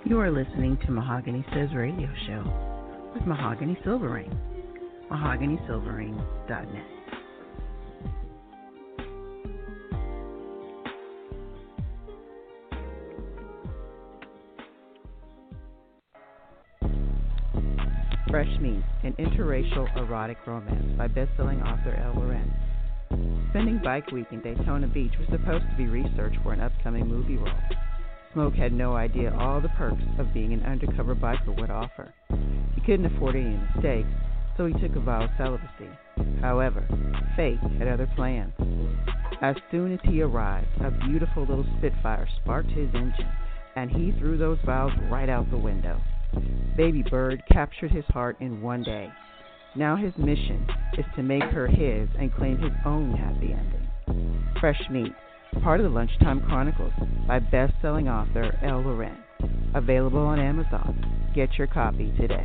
You are listening to Mahogany Says Radio Show with Mahogany Silverring. MahoganySilverring.net. Fresh Meat, an interracial erotic romance by best-selling author Elle Loren. Spending Bike Week in Daytona Beach was supposed to be research for an upcoming movie role. Smoke had no idea all the perks of being an undercover biker would offer. He couldn't afford any mistakes, so he took a vow of celibacy. However, fate had other plans. As soon as he arrived, a beautiful little Spitfire sparked his engine, and he threw those vows right out the window. Baby Bird captured his heart in one day. Now his mission is to make her his and claim his own happy ending. Fresh Meat, part of the Lunchtime Chronicles by best-selling author Elle Loren. Available on Amazon. Get your copy today.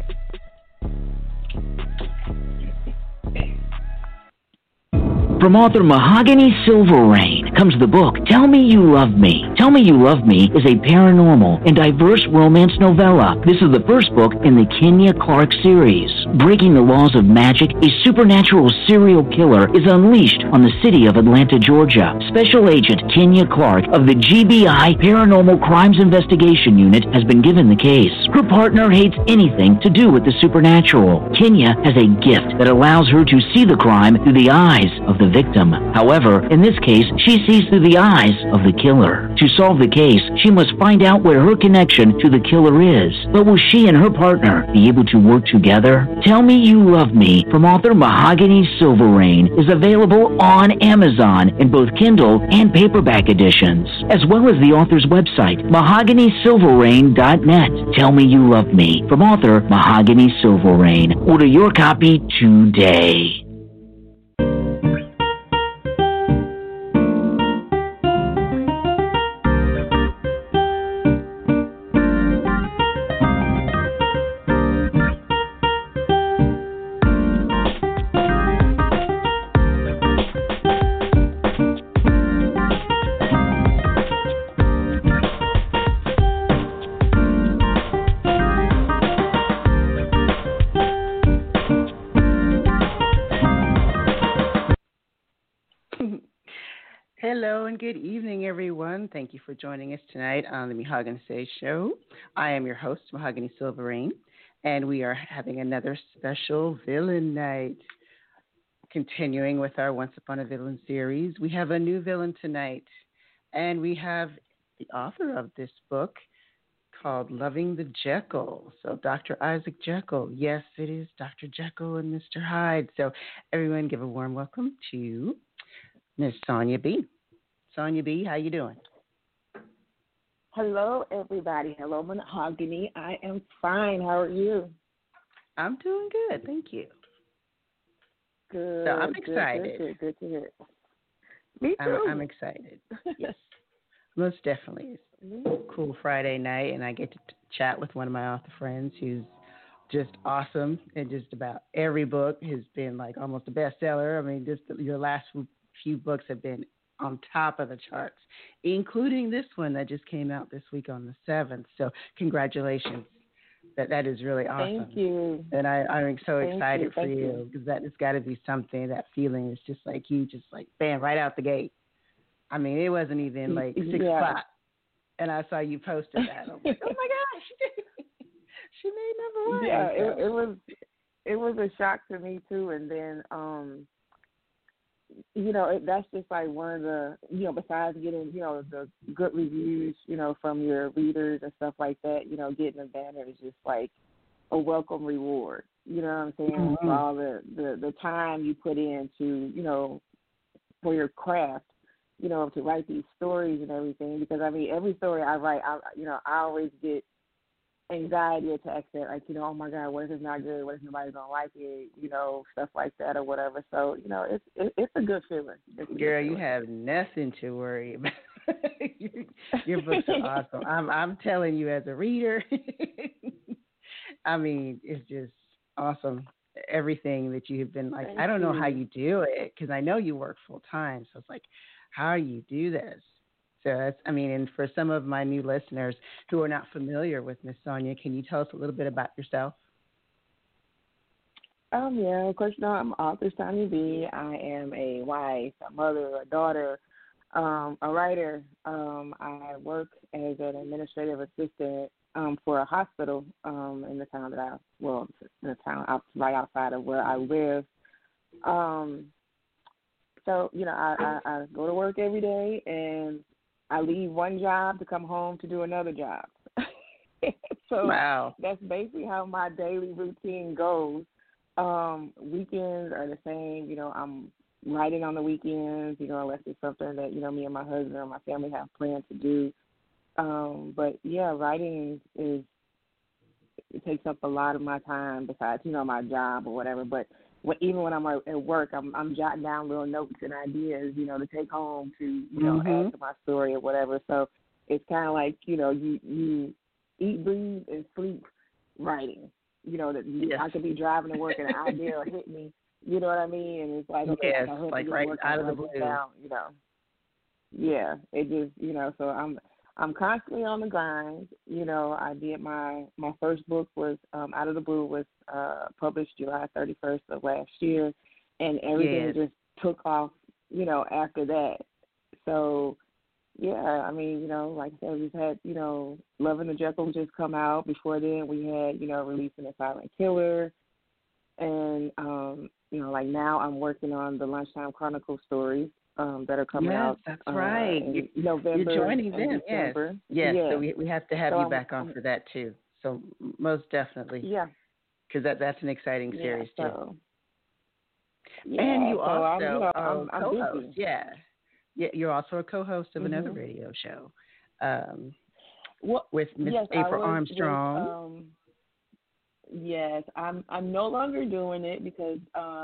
From author Mahogany Silverring comes the book Tell Me You Love Me. Tell Me You Love Me is a paranormal and diverse romance novella. This is the first book in the Kenya Clark series. Breaking the laws of magic, a supernatural serial killer is unleashed on the city of Atlanta, Georgia. Special Agent Kenya Clark of the GBI Paranormal Crimes Investigation Unit has been given the case. Her partner hates anything to do with the supernatural. Kenya has a gift that allows her to see the crime through the eyes of the victim. However, in this case, she sees through the eyes of the killer. To solve the case, she must find out where her connection to the killer is. But will she and her partner be able to work together? Tell Me You Love Me from author Mahogany Silverring is available on Amazon in both Kindle and paperback editions, as well as the author's website, MahoganySilverring.net. Tell Me You Love Me from author Mahogany Silverring. Order your copy today. Hello and good evening, everyone. Thank you for joining us tonight on the Mahogany Say Show. I am your host, Mahogany Silverring, and we are having another special villain night. Continuing with our Once Upon a Villain series, we have a new villain tonight, and we have the author of this book called Loving the Jekyll. So Dr. Isaac Jekyll. Yes, it is Dr. Jekyll and Mr. Hyde. So everyone give a warm welcome to Miss Sonia B. Sonia B., how you doing? Hello, everybody. Hello, Mahogany. I am fine. How are you? I'm doing good. Thank you. Good. So I'm excited. Good to hear. Me too. I'm excited. Yes, most definitely. It's a cool Friday night, and I get to chat with one of my author friends who's just awesome, and just about every book has been like almost a bestseller. I mean, just your last few books have been on top of the charts, including this one that just came out this week on the 7th. So congratulations. That is really awesome. Thank you. And I'm so excited for you because that has got to be something, that feeling is just like you just like, bam, right out the gate. I mean, it wasn't even like 6 o'clock. And I saw you posted that. I'm like, oh my gosh, she made number one. Yeah, it was a shock to me too. And then, that's just like one of the, besides getting, the good reviews, from your readers and stuff like that, getting a banner is just like a welcome reward. You know what I'm saying? Mm-hmm. For all the time you put into, for your craft, to write these stories and everything. Because, I mean, every story I write, I always get anxiety attacks that, like, oh my God, what if it's not good? What if nobody's gonna like it? Stuff like that or whatever. So, it's a good feeling. Girl, you have nothing to worry about. Your books are awesome. I'm telling you, as a reader, I mean, it's just awesome. Everything that you have been like, I don't know how you do it, because I know you work full time. So it's like, how do you do this? So, and for some of my new listeners who are not familiar with Miss Sonia, can you tell us a little bit about yourself? Yeah, of course, I'm author Sonia B. I am a wife, a mother, a daughter, a writer. I work as an administrative assistant for a hospital in the town in the town right outside of where I live. So, I go to work every day, and I leave one job to come home to do another job. So wow. That's basically how my daily routine goes. Weekends are the same. I'm writing on the weekends, unless it's something that, me and my husband or my family have planned to do. But, yeah, writing it takes up a lot of my time besides, my job or whatever. But even when I'm at work, I'm jotting down little notes and ideas, to take home to, add to my story or whatever. So it's kind of like, you eat, breathe, and sleep writing. Yes. I could be driving to work and an idea will hit me. You know what I mean? And it's like, okay, yes, I have like to right work out of the and blue. down, Yeah, it just, so I'm constantly on the grind. I did my first book was Out of the Blue was published July 31st of last year, and everything just took off, after that. So, yeah, like I said, we've had, Love and the Jekyll just come out. Before then, we had, Releasing the Silent Killer, and like now I'm working on the Lunchtime Chronicle stories. That are coming out. That's right. In November. You're joining and them. December. Yes. Yeah. So we have to have you back on for that too. So most definitely. Yeah. Because that's an exciting series too. Yeah. And you so also I'm co-host. busy. Yeah. You're also a co-host of another radio show. With Miss April Armstrong. Yes, I'm no longer doing it because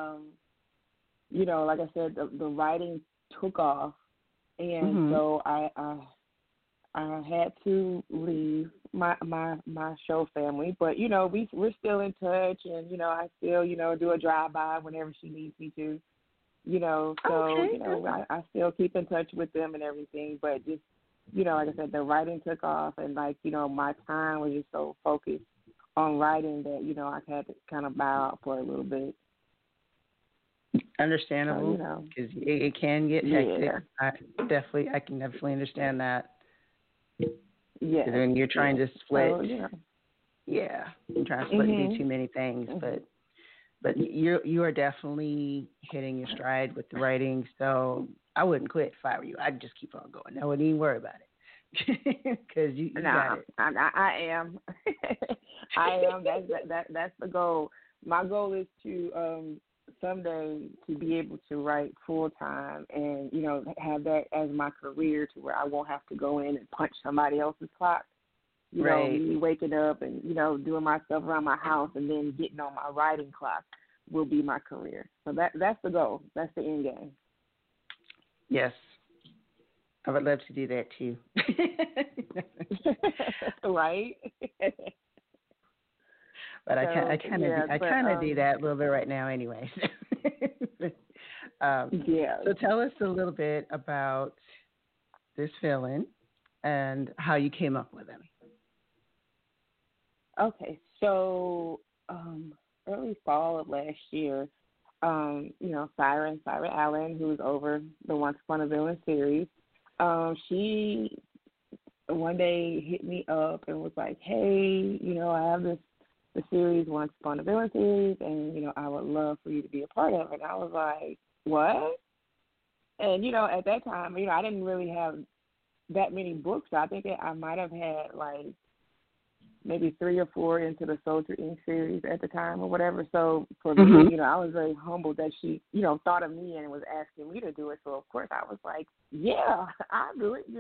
like I said, the writing took off, and so I had to leave my show family. But we're still in touch, and I still do a drive by whenever she needs me to. So I still keep in touch with them and everything. But just like I said, the writing took off, and my time was just so focused on writing that I had to kind of bow out for a little bit. Understandable, because it can get hectic. I can definitely understand that. Yeah. When you're trying to split, you're trying to split and do too many things, but you are definitely hitting your stride with the writing. So I wouldn't quit if I were you. I'd just keep on going. I wouldn't even worry about it because you got it. I am. I am. That's the goal. My goal is to someday to be able to write full time and have that as my career, to where I won't have to go in and punch somebody else's clock. Me waking up and doing my stuff around my house and then getting on my writing clock will be my career. So that's the goal. That's the end game. Yes, I would love to do that too. Right. But I kind of do that a little bit right now, anyway. So tell us a little bit about this villain and how you came up with him. Okay, so early fall of last year, Syra Allen, who's over the Once Upon a Villain series, she one day hit me up and was like, "Hey, I have the series Once Upon a Villain series, and I would love for you to be a part of it." And I was like, "What?" And at that time, I didn't really have that many books. I think I might have had maybe 3 or 4 into the Soldier Inc. series at the time or whatever. So for me, I was very humbled that she, thought of me and was asking me to do it. So of course I was like, yeah, I'll do it,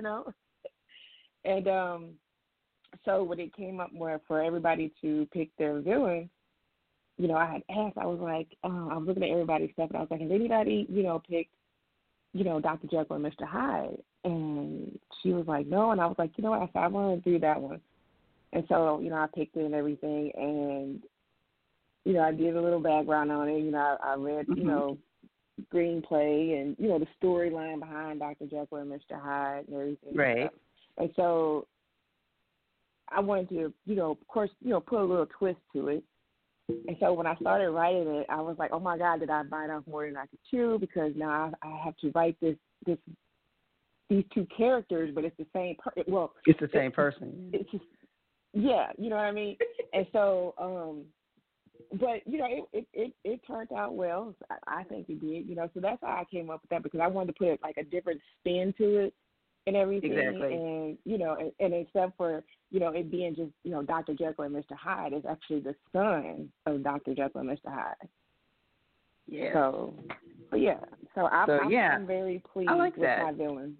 And so when it came up for everybody to pick their villain, I had asked, I was like, I was looking at everybody's stuff and I was like, has anybody, picked, Dr. Jekyll and Mr. Hyde? And she was like, no. And I was like, you know what? I said, I want to do that one. And so, I picked it and everything, and, I did a little background on it. I read, screenplay and the storyline behind Dr. Jekyll and Mr. Hyde and everything. Right. And so I wanted to, of course, put a little twist to it. And so when I started writing it, I was like, oh my God, did I bite off more than I could chew? Because now I have to write these two characters, but it's the same. It's the same person. It's just, yeah, you know what I mean. And so, but it turned out well. I think it did. So that's how I came up with that, because I wanted to put like a different spin to it and everything. Exactly. And and except for it being just Dr. Jekyll and Mr. Hyde, it's actually the son of Dr. Jekyll and Mr. Hyde. Yeah. So, but yeah. So I'm very pleased like with that. my villain.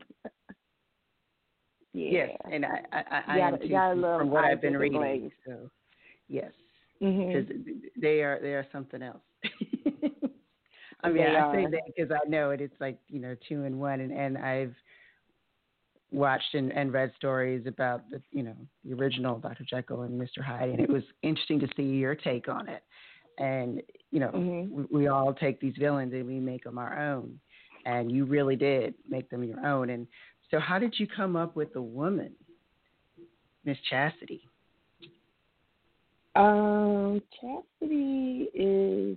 Yeah. Yes, and I am too, from what I've been reading. Blaze. So, yes, because they are something else. I mean, I say that because I know it. It's like 2 in 1, and I've watched and read stories about the the original Dr. Jekyll and Mr. Hyde, and it was interesting to see your take on it. And we all take these villains and we make them our own, and you really did make them your own. And so, how did you come up with the woman, Miss Chastity? Chastity is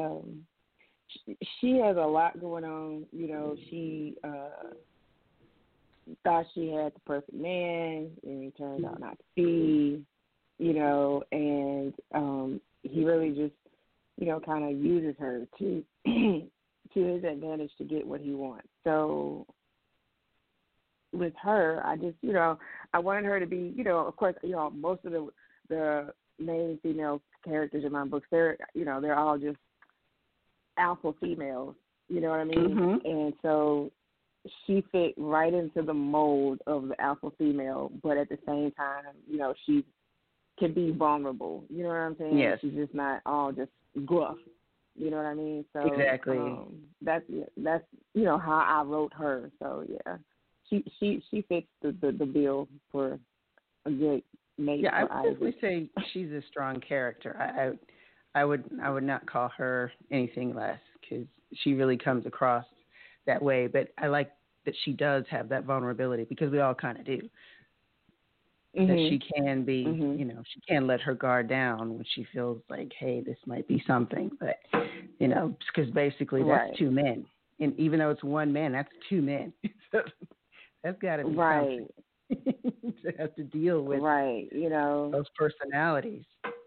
she has a lot going on. She thought she had the perfect man, and he turned out not to be. And he really just kind of uses her to his advantage to get what he wants. So with her, I just I wanted her to be of course most of the main female characters in my books, they're all just alpha females, you know what I mean? And so she fit right into the mold of the alpha female, but at the same time, she can be vulnerable, you know what I'm saying? Yes. She's just not all just gruff, you know what I mean? So exactly. That's how I wrote her. So yeah, she fits the bill for a good mate. Yeah, I would definitely say she's a strong character. I would not call her anything less, because she really comes across that way. But I like that she does have that vulnerability, because we all kind of do. That she can be, she can let her guard down when she feels like, hey, this might be something. But, because basically that's two men. And even though it's one man, that's two men. So that's got to be something to have to deal with. Right, those personalities.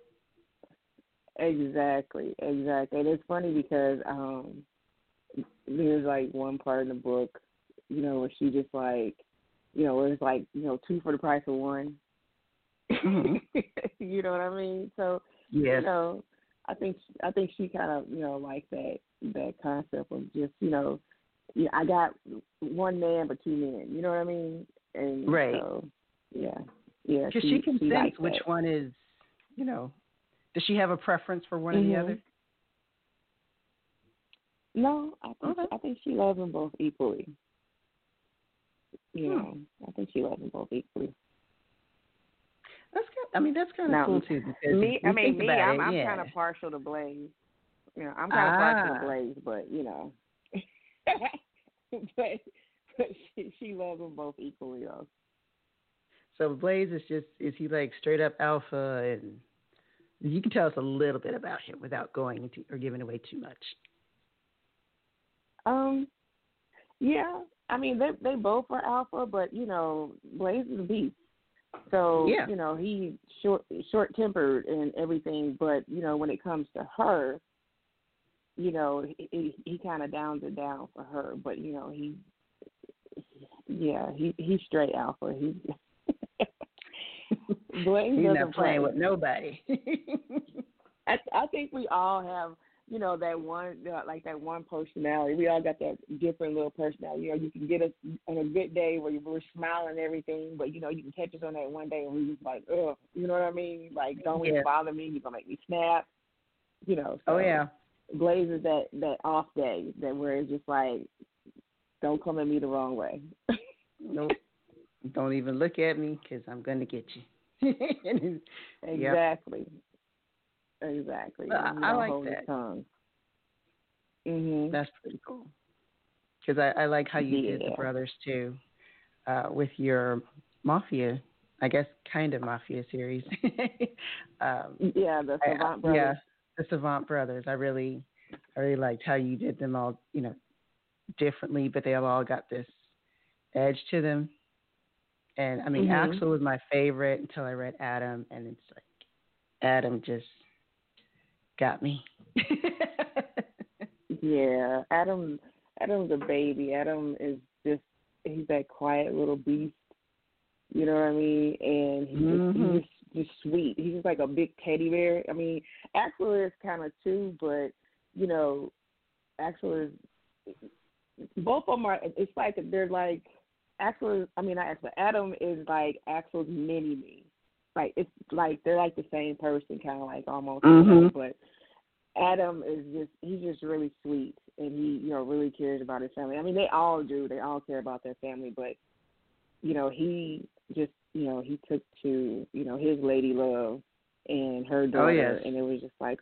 Exactly. And it's funny because there's like one part in the book, where she just like, it's like, 2 for the price of 1. You know what I mean? So, yes. I think she kind of, like that concept of just, I got one man but 2 men. You know what I mean? And right. So, yeah. Because she can sense which one is, does she have a preference for one or the other? No, I think she loves them both equally. I think she loves them both equally. That's good. I mean, that's kind of cool too. Because I'm kind of partial to Blaze. I'm kind of partial to Blaze, but but she loves them both equally, though. So Blaze is he like straight up alpha, and you can tell us a little bit about him without going into or giving away too much. Yeah. I mean, they both are alpha, but Blaze is a beast. So he's short-tempered and everything, but when it comes to her, he kind of downs it down for her. But he's straight alpha. Blaze he's doesn't not playing play with nobody. I think we all have. That one, like that one personality. We all got that different little personality. You can get us on a good day where we're smiling and everything, but you can catch us on that one day and we're just like, ugh, you know what I mean? Like, don't even bother me. You're gonna make me snap. So oh yeah. Blaze is that off day that where it's just like, don't come at me the wrong way. Nope. Don't even look at me, because I'm gonna get you. Exactly. Exactly. I like that. That's pretty cool. Because I like how you did the brothers too, with your Mafia, I guess, kind of Mafia series. The Savant Brothers. Yeah, the Savant Brothers. I really liked how you did them all, differently, but they all got this edge to them. And I mean, Axel was my favorite until I read Adam, and it's like Adam just got me. Yeah, Adam's a baby. Adam is he's that quiet little beast. You know what I mean? And he's just sweet. He's just like a big teddy bear. I mean, Axel is kind of too, but Axel is. Both of them are. It's like they're like Adam is like Axel's mini-me. Like, it's like they're like the same person, kind of like almost. But Adam he's just really sweet, and he, really cares about his family. I mean, they all do. They all care about their family, but, he just, he took to, his lady love and her daughter, and it was just like,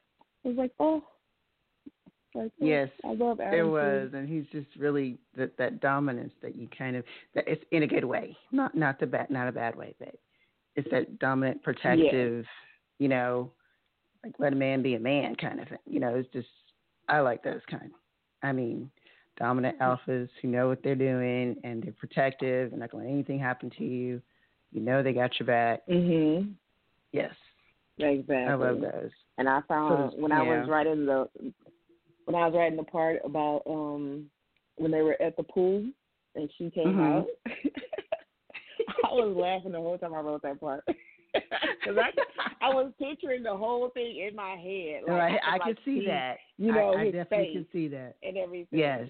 yes, I love Adam. It was, and he's just really that dominance that you kind of, that it's in a good way, not a bad way, but it's that dominant, protective, like let a man be a man kind of thing. It's just, I like those kind. I mean, dominant alphas who know what they're doing and they're protective and not going to let anything happen to you. They got your back. Yes, exactly. I love those. And I found when I was writing the part about when they were at the pool and she came out, I was laughing the whole time I wrote that part. Because I was picturing the whole thing in my head. Like, I could see that. I definitely could see that. And everything. Yes.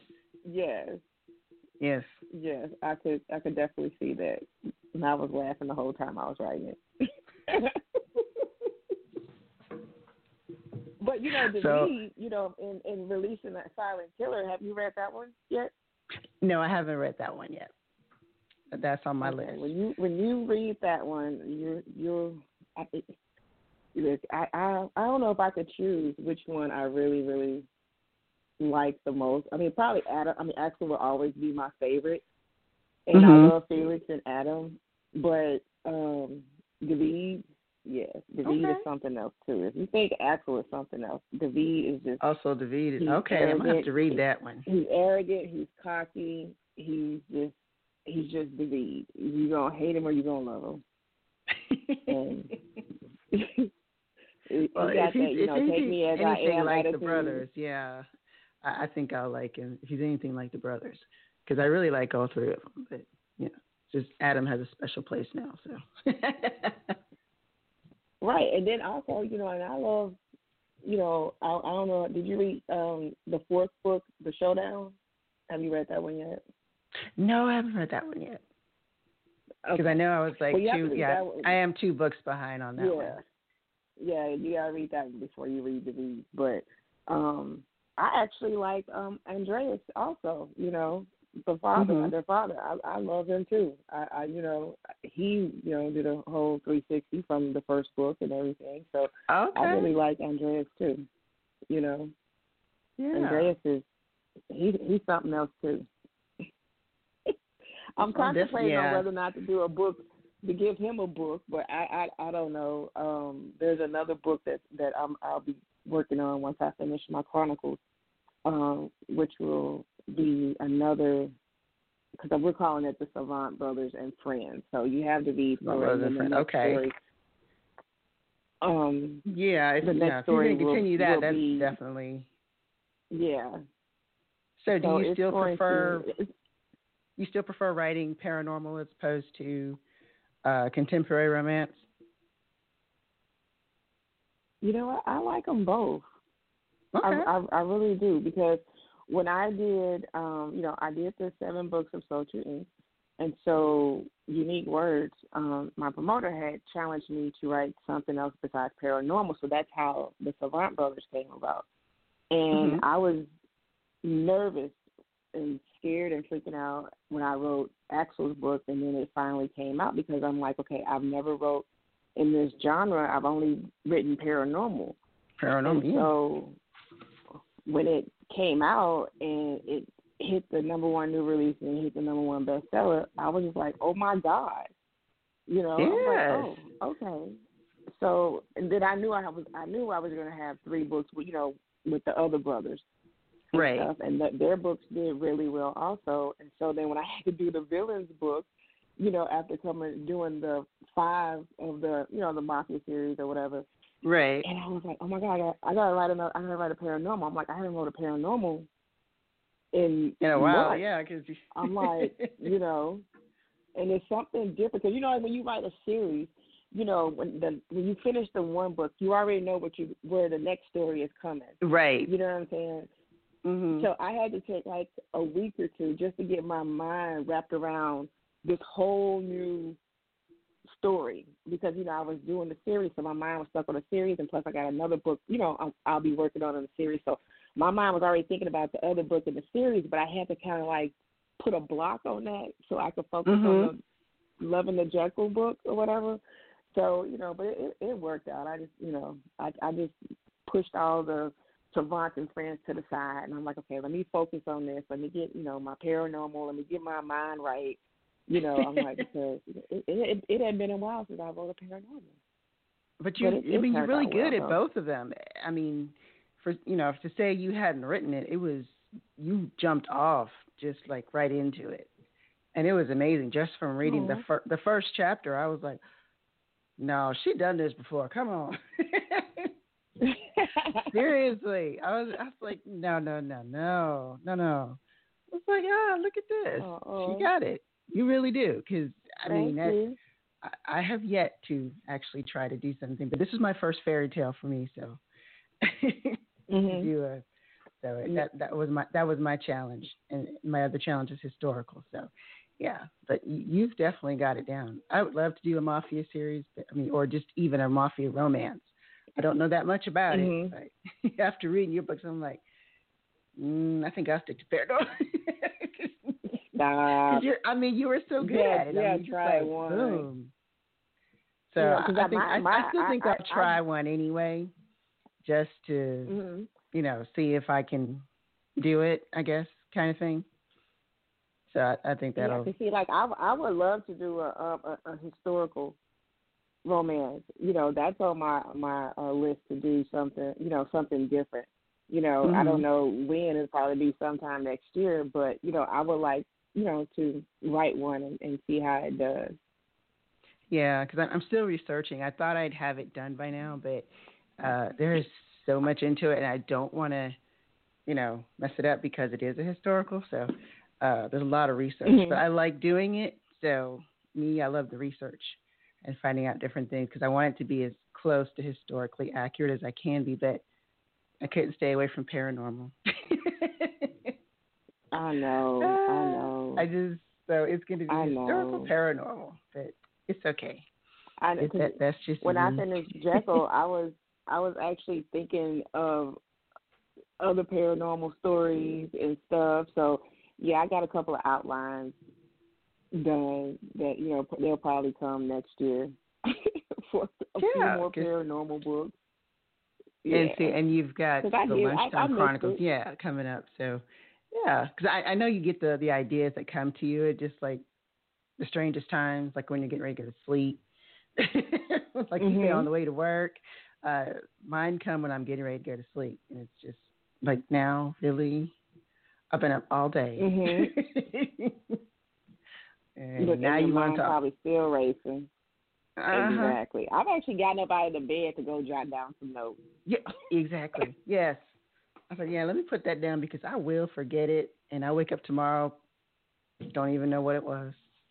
I could definitely see that. And I was laughing the whole time I was writing it. But David, in releasing that Silent Killer, have you read that one yet? No, I haven't read that one yet. That's on my list. When you read that one, I don't know if I could choose which one I really, really like the most. I mean, probably Adam. I mean, Axel will always be my favorite, and I love Felix and Adam. But David, David is something else too. If you think Axel is something else, David is just. Also, David is okay. Arrogant. I'm gonna have to read that one. He's arrogant. He's cocky. He's just David. You're going to hate him or you're going to love him. And well, if he's take me as I am like attitude. The brothers, I think I'll like him if he's anything like the brothers. Because I really like all three of them. But, just Adam has a special place now. So. Right. And then also, and I love, I don't know, did you read the fourth book, The Showdown? Have you read that one yet? No, I haven't read that one yet. Because I know I was like I am 2 books behind on that one. Yeah, you gotta read that one before you read the read. But I actually like Andreas also. The father, their father. I love him too. He did a whole 360 from the first book and everything. So I really like Andreas too. Yeah. Andreas is he's something else too. I'm contemplating on whether or not to do a book, to give him a book, but I don't know. There's another book that I'll be working on once I finish my Chronicles, which will be another, because we're calling it the Savant Brothers and Friends. So you have the V story and the next story. If you're going to continue that, that's definitely. Yeah. So do you still prefer? You still prefer writing paranormal as opposed to contemporary romance? I like them both. Okay. I really do, because when I did, I did the 7 books of Sultry Ink, and so Unique Words, my promoter had challenged me to write something else besides paranormal, so that's how the Savant Brothers came about. And I was nervous and scared and freaking out when I wrote Axel's book, and then it finally came out, because I'm like, okay, I've never wrote in this genre. I've only written paranormal. So when it came out and it hit the number one new release and hit the number one bestseller, I was just like, oh my God, you know. Yes. I was like, oh, okay. So, and then I knew I was going to have 3 books, with, you know, with the other brothers, and Right. stuff, and their books did really well also. And so then when I had to do the villains book, you know, after doing the 5 of the, you know, the Mafia series or whatever, Right. and I was like, oh my God, I gotta write a paranormal. I'm like, I haven't wrote a paranormal in a while, months. yeah, because I'm like, you know, and it's something different because, you know, like when you write a series, you know, when you finish the one book, you already know where the next story is coming. Right. You know what I'm saying? Mm-hmm. So I had to take like a week or two just to get my mind wrapped around this whole new story because, you know, I was doing the series, so my mind was stuck on the series, and plus I got another book, you know, I'll be working on in the series. So my mind was already thinking about the other book in the series, but I had to kind of like put a block on that so I could focus on the Love and the Jekyll book or whatever. So, you know, but it worked out. I just, you know, I just pushed all the Savant and friends to the side, and I'm like, okay, let me focus on this. Let me get, you know, my paranormal. Let me get my mind right. You know, I'm like, because it had been a while since I wrote a paranormal. But you're really good at both of them. I mean, to say you hadn't written it, you jumped off just like right into it, and it was amazing. Just from reading the first chapter, I was like, no, she done this before. Come on. Seriously, I was like, no. I was like, look at this. She got it. You really do, because I have yet to actually try to do something, but this is my first fairy tale for me, so that was my challenge, and my other challenge is historical. So, yeah, but you've definitely got it down. I would love to do a mafia series, or just even a mafia romance. I don't know that much about it, but after reading your books, I'm like, I think I'll stick to paranormal. Nah. You were so good at it. Yeah, try one. Boom. So I still think I'll try one anyway, just to, see if I can do it, I guess, kind of thing. So I think that'll. Yeah, see, like I would love to do a historical romance. You know, that's on my list to do something. You know, something different. You know, I don't know when. It'll probably be sometime next year. But you know, I would like to write one and see how it does. Yeah, because I'm still researching. I thought I'd have it done by now, but there is so much into it, and I don't want to, mess it up because it is a historical. So there's a lot of research, but I like doing it. So I love the research and finding out different things because I want it to be as close to historically accurate as I can be, but I couldn't stay away from paranormal. I know. So it's going to be historical paranormal, but it's okay. That's just when I finished Jekyll, I was actually thinking of other paranormal stories and stuff. So yeah, I got a couple of outlines done that they'll probably come next year for a few more paranormal books. Yeah. And you've got the Lunchtime Chronicles, coming up. So. Yeah, because I know you get the ideas that come to you at just like the strangest times, like when you're getting ready to go to sleep, like you say on the way to work. Mine come when I'm getting ready to go to sleep, and it's just like now, really, I've been up all day. And now you want to talk. Probably still racing. Exactly. I've actually gotten up out of the bed to go jot down some notes. Yeah, exactly. Yes. I was like, let me put that down because I will forget it, and I wake up tomorrow, don't even know what it was.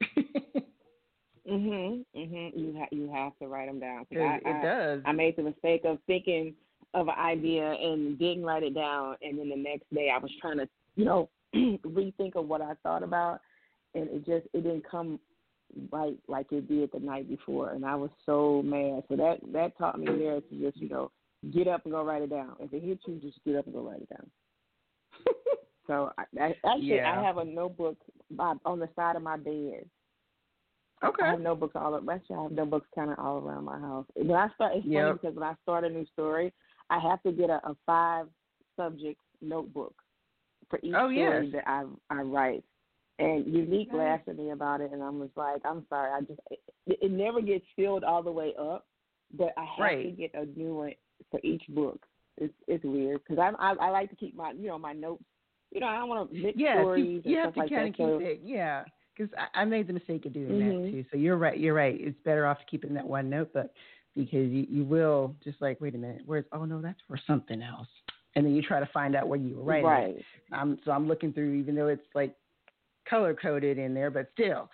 You have to write them down. It does. I made the mistake of thinking of an idea and didn't write it down, and then the next day I was trying to, rethink of what I thought about, and it didn't come right like it did the night before, and I was so mad. So that taught me there to just, get up and go write it down. If it hits you, just get up and go write it down. So I have a notebook on the side of my bed. Okay. I have notebooks I have notebooks kind of all around my house. It's funny because when I start a new story, I have to get a 5 subject notebook for each Oh, yes. story that I write. And Unique Nice. laughed at me about it, and I was like, I'm sorry, it never gets filled all the way up, but I have to Right. get a new one for each book. It's weird because I like to keep my my notes. I don't want to mix Yes, stories you and have stuff to like kind that. of keep So, it, yeah. Because I made the mistake of doing that mhm, too. So you're right. You're right. It's better off keeping that one notebook because you will just like, wait a minute, where's? Oh no, that's for something else. And then you try to find out where you were writing it. right. So I'm looking through, even though it's like color coded in there, but still,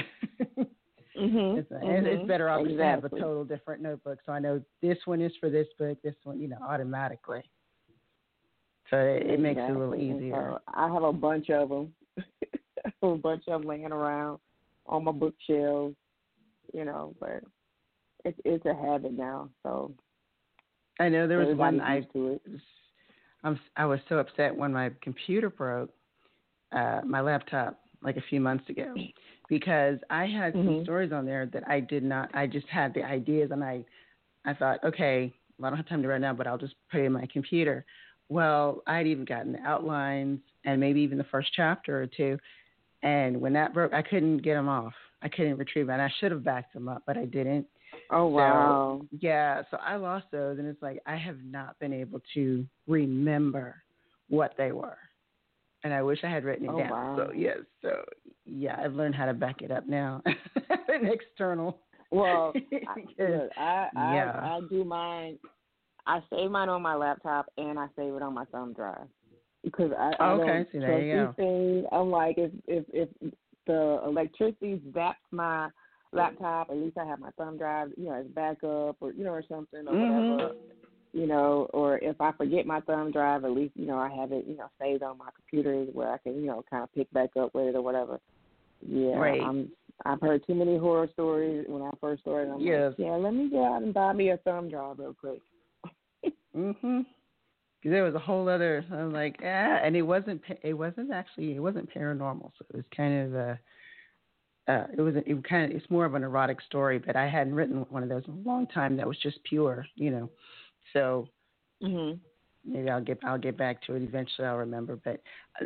Mhm, it's better off just to have a exactly. total different notebook. So I know this one is for this book, this one, automatically. So it makes it a little Exactly. And easier. so I have a bunch of them, a bunch of them laying around on my bookshelves, but it's a habit now. So I know there was one everybody's used to it. I was so upset when my computer broke, my laptop, like a few months ago, because I had some Mhm. stories on there that I did not. I just had the ideas, and I thought, okay, well, I don't have time to write now, but I'll just put it in my computer. Well, I'd even gotten the outlines and maybe even the first chapter or two, and when that broke, I couldn't get them off. I couldn't retrieve them, and I should have backed them up, but I didn't. Oh So wow. yeah, so I lost those, and it's like I have not been able to remember what they were, and I wish I had written it Oh down. wow. So yes, so yeah, I've learned how to back it up now, an external. Well, Because, look, I, I yeah. I do mine. I save mine on my laptop and I save it on my thumb drive because I Okay, don't see, there trust you these go. things. I'm like, if the electricity zaps my laptop, at least I have my thumb drive, as backup or or something or whatever, Mhm. or if I forget my thumb drive, at least I have it saved on my computer where I can kind of pick back up with it or whatever. Yeah, Right. I've heard too many horror stories when I first started. I'm like, Yes. yeah, let me go out and buy me a thumb drive real quick. Mhm. 'Cause there was a whole other. I'm like, and it wasn't. It wasn't paranormal. So it was kind of it was. It kind of. It's more of an erotic story, but I hadn't written one of those in a long time. That was just pure. So Mhm. maybe I'll get back to it eventually. I'll remember, but.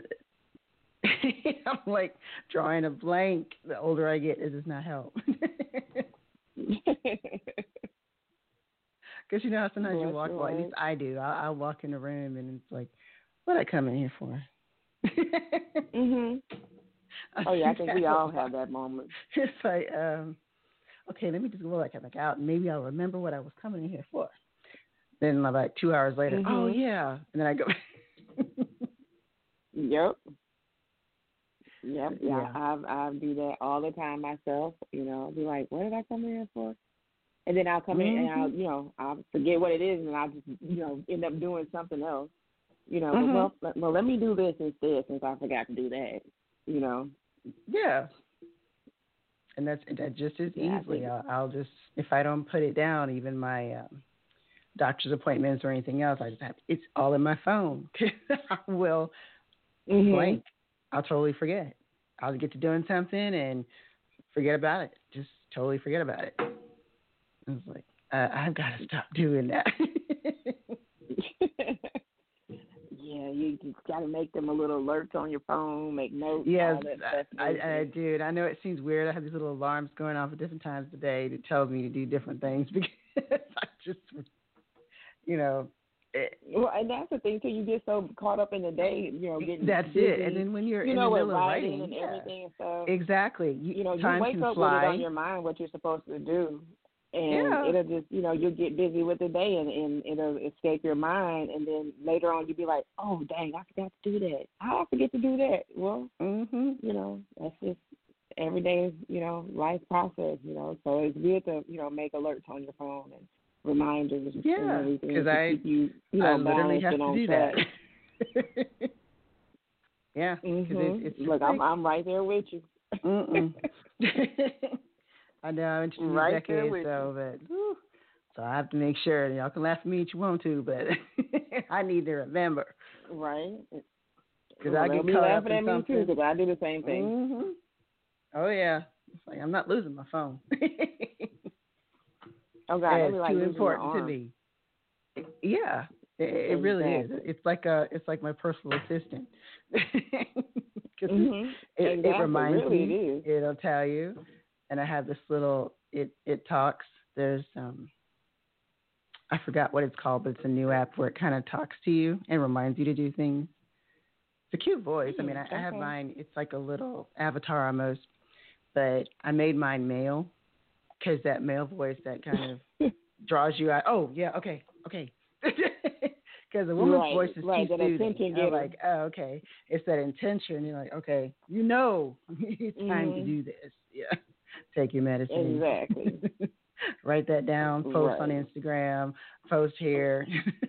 I'm like drawing a blank. The older I get, it does not help. Because how sometimes you Bless walk, your well, at least heart. I do. I'll walk in the room and it's like, what I come in here for? Mhm. I Oh yeah, I do think that we a all lot. have that moment. It's like, okay, let me just go back out and maybe I'll remember what I was coming in here for. Then about 2 hours later, oh Mhm. yeah, and then I go. Yep. Yep. Yeah, Yeah. I do that all the time myself. I'll be like, what did I come in here for? And then I'll come in and Mhm. I'll forget what it is and I'll just end up doing something else. But Mhm. well, let me do this instead since I forgot to do that. You know. Yeah. And that just as Yeah, I easily. think. I'll just if I don't put it down, even my doctor's appointments or anything else, I just have it's all in my phone. I will Mhm. blank. I'll totally forget. I'll get to doing something and forget about it. Just totally forget about it. I was like, I've got to stop doing that. Yeah, you just got to make them a little alerts on your phone, make notes, Yes, all that stuff. And I everything. do. I know it seems weird. I have these little alarms going off at different times of the day that tells me to do different things because I just, you know, it, Well, and that's the thing too. You get so caught up in the day, getting that's it. And busy, then when you're in the with middle of writing writing, and yeah, everything and stuff. exactly. You Time wake can up with it on fly. your mind what you're supposed to do, and Yeah. it'll just, you'll get busy with the day, and it'll escape your mind, and then later on you'll be like, oh dang, I forgot to do that. How I forget to do that? Well, Mhm. that's just everyday, life process, So it's good to, make alerts on your phone and reminders and Yeah, everything because to keep you, I literally balanced have and to on do that. track. Yeah, because it's just Look, like I'm right there with you. mm-mm. I know I'm into the new Right there decade, with you. so so I have to make sure. Y'all can laugh at me if you want to, but I need to remember Right. because I Well, they'll get be caught up laughing in at me too something. because I do the same thing. Oh yeah, it's like I'm not losing my phone. Oh God, that'd It's be like too losing your important to arm. me. Yeah, It really is. Exactly. It's like my personal assistant. 'Cause it Exactly. reminds Really, it me. is. It'll tell you, and I have this little. It talks. There's I forgot what it's called, but it's a new app where it kind of talks to you and reminds you to do things. It's a cute voice. I mean, I have Okay. mine. It's like a little avatar almost, but I made mine male because that male voice that kind of draws you out. Oh yeah, okay. Because a woman's voice is right. too That soothing. attention I'm getter. like, oh, okay. It's that intention. You're like, okay, it's time to Mhm. do this. Yeah, take your medicine. Exactly. Write that down. Post on Right. Instagram. Post here.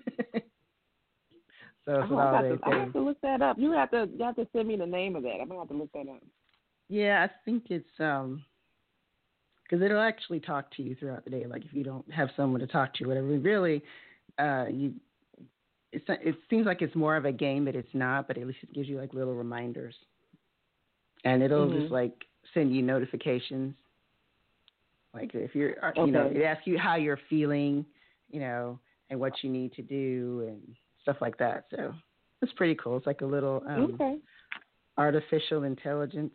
So it's Oh, what all they I say. have to look that up. You have to send me the name of that. I'm gonna have to look that up. Yeah, I think it's because it'll actually talk to you throughout the day. Like if you don't have someone to talk to, whatever. Really, you it seems like it's more of a game, but it's not. But at least it gives you like little reminders, and it'll just Mhm. like send you notifications. Like if you're, Okay. it asks you how you're feeling, and what you need to do and stuff like that. So it's pretty cool. It's like a little Okay. artificial intelligence.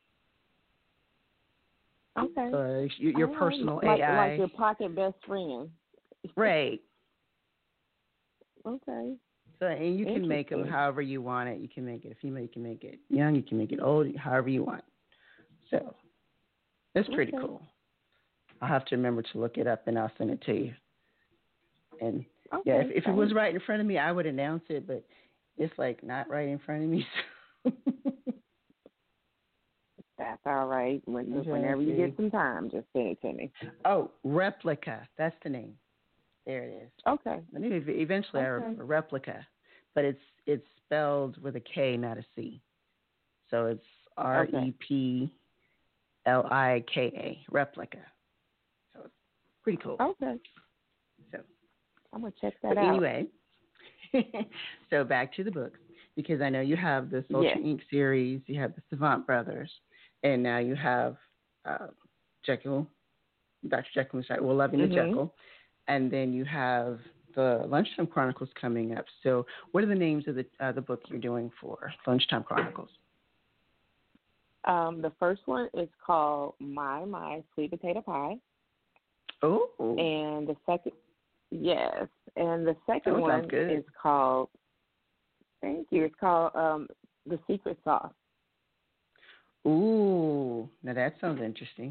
Okay. So your All right. personal Like AI, your pocket best friend. right? Okay. So and you can make them Interesting. however you want it. You can make it a female. You can make it young. You can make it old. However you want. So it's pretty Okay. cool. I'll have to remember to look it up and I'll send it to you. And yeah, Okay. if it was right in front of me, I would announce it. But it's like not right in front of me. So. That's all right. I'm trying Whenever to you get see. some time, just send it to me. Oh, Replica. That's the name. There it is. Okay. I knew eventually I Okay. remember Replica, but it's spelled with a K, not a C. So it's Okay. REPLIKA, Replica. So it's pretty cool. Okay. So, I'm gonna check but that out. anyway, so back to the books because I know you have the Sultry Yes. Inc. series, you have the Savant Brothers, and now you have Jekyll, Dr. Jekyll and Hyde, well, Loving the Mhm. Jekyll, and then you have the Lunchtime Chronicles coming up. So, what are the names of the book you're doing for Lunchtime Chronicles? The first one is called My Sweet Potato Pie, Oh, and the second, yes, and the second that sounds one good. is called. Thank you. It's called The Secret Sauce. Ooh, now that sounds interesting.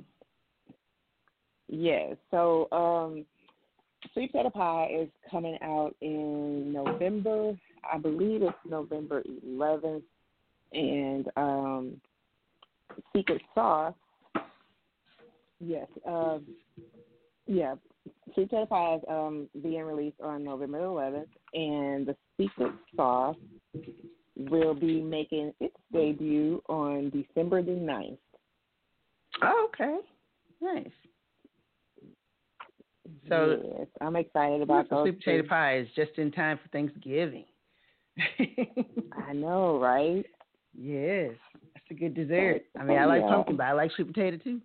Yes. So, Sweet Potato Pie is coming out in November. I believe it's November 11th, and Secret Sauce. Yes. Yeah. Sweet Potato Pie is being released on November 11th, and the Secret Sauce will be making its debut on December the 9th. Oh, okay, nice. So, yes, I'm excited about the those sweet potato two. pie is just in time for Thanksgiving. I know, right? Yes, that's a good dessert. I mean, I like pumpkin, but I like sweet potato too.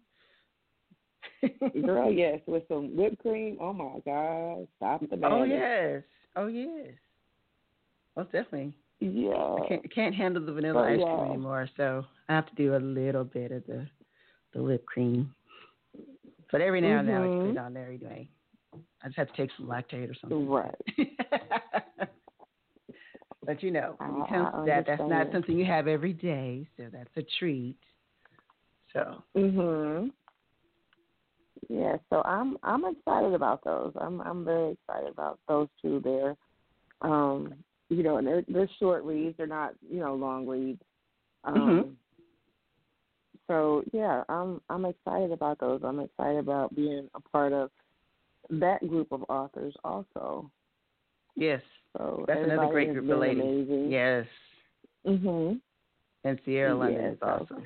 Girl, yes, with some whipped cream. Oh my God, stop the madness. Oh yes, oh yes, most definitely. Yeah. I can't handle the vanilla ice cream anymore, so I have to do a little bit of the whipped cream. But every now and then I can put it on there anyway. I just have to take some lactate or something. Right. But when it comes to that, that's not something you have every day, so that's a treat. So. Yeah, so I'm excited about those. I'm very excited about those two there. And they're short reads. They're not long reads. So yeah, I'm excited about those. I'm excited about being a part of that group of authors also. Yes. So that's another great group of ladies. Amazing. Yes. And Sierra London is awesome.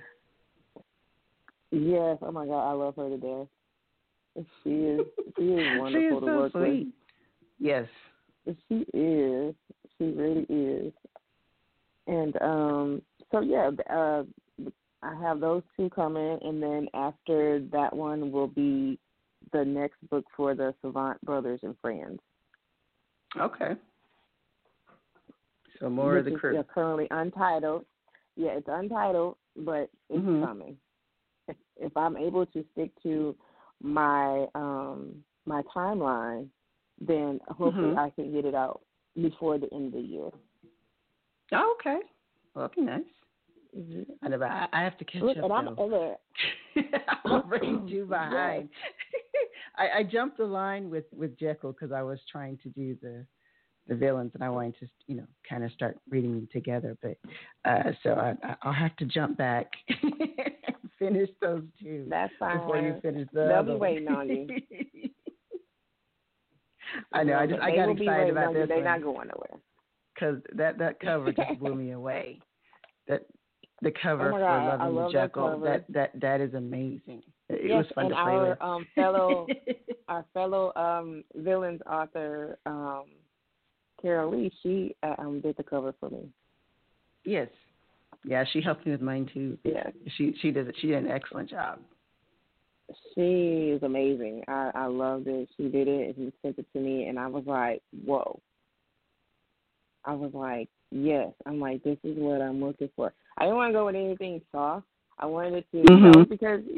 Yes. Oh my God, I love her to death. She is wonderful she is to so work sweet. with. Yes. She is. She really is. And so yeah, I have those two coming, and then after that one will be the next book for the Savant Brothers and Friends. Okay. So more of the which crew. is currently untitled. Yeah, it's untitled, but it's coming. If I'm able to stick to my my timeline, then hopefully I can get it out before the end of the year. Oh, okay. Well, that'd be nice. I have to catch up. I'm running too behind. I jumped the line with Jekyll because I was trying to do the villains, and I wanted to, kind of start reading them together. But so I'll have to jump back and finish those two. That's fine. Before you finish the They'll other be waiting on you. I know. I got excited about this. They're not going nowhere. Because that cover just blew me away. The cover for Loving the Jekyll, that is amazing. It was fun to play with. Our fellow villains author, Carol Lee, she did the cover for me. Yes. Yeah, she helped me with mine too. Yeah. She did it. She did an excellent job. She is amazing. I loved it. She did it and she sent it to me, and I was like, whoa. I was like, yes. I'm like, this is what I'm looking for. I didn't want to go with anything soft. I wanted it to, because, he's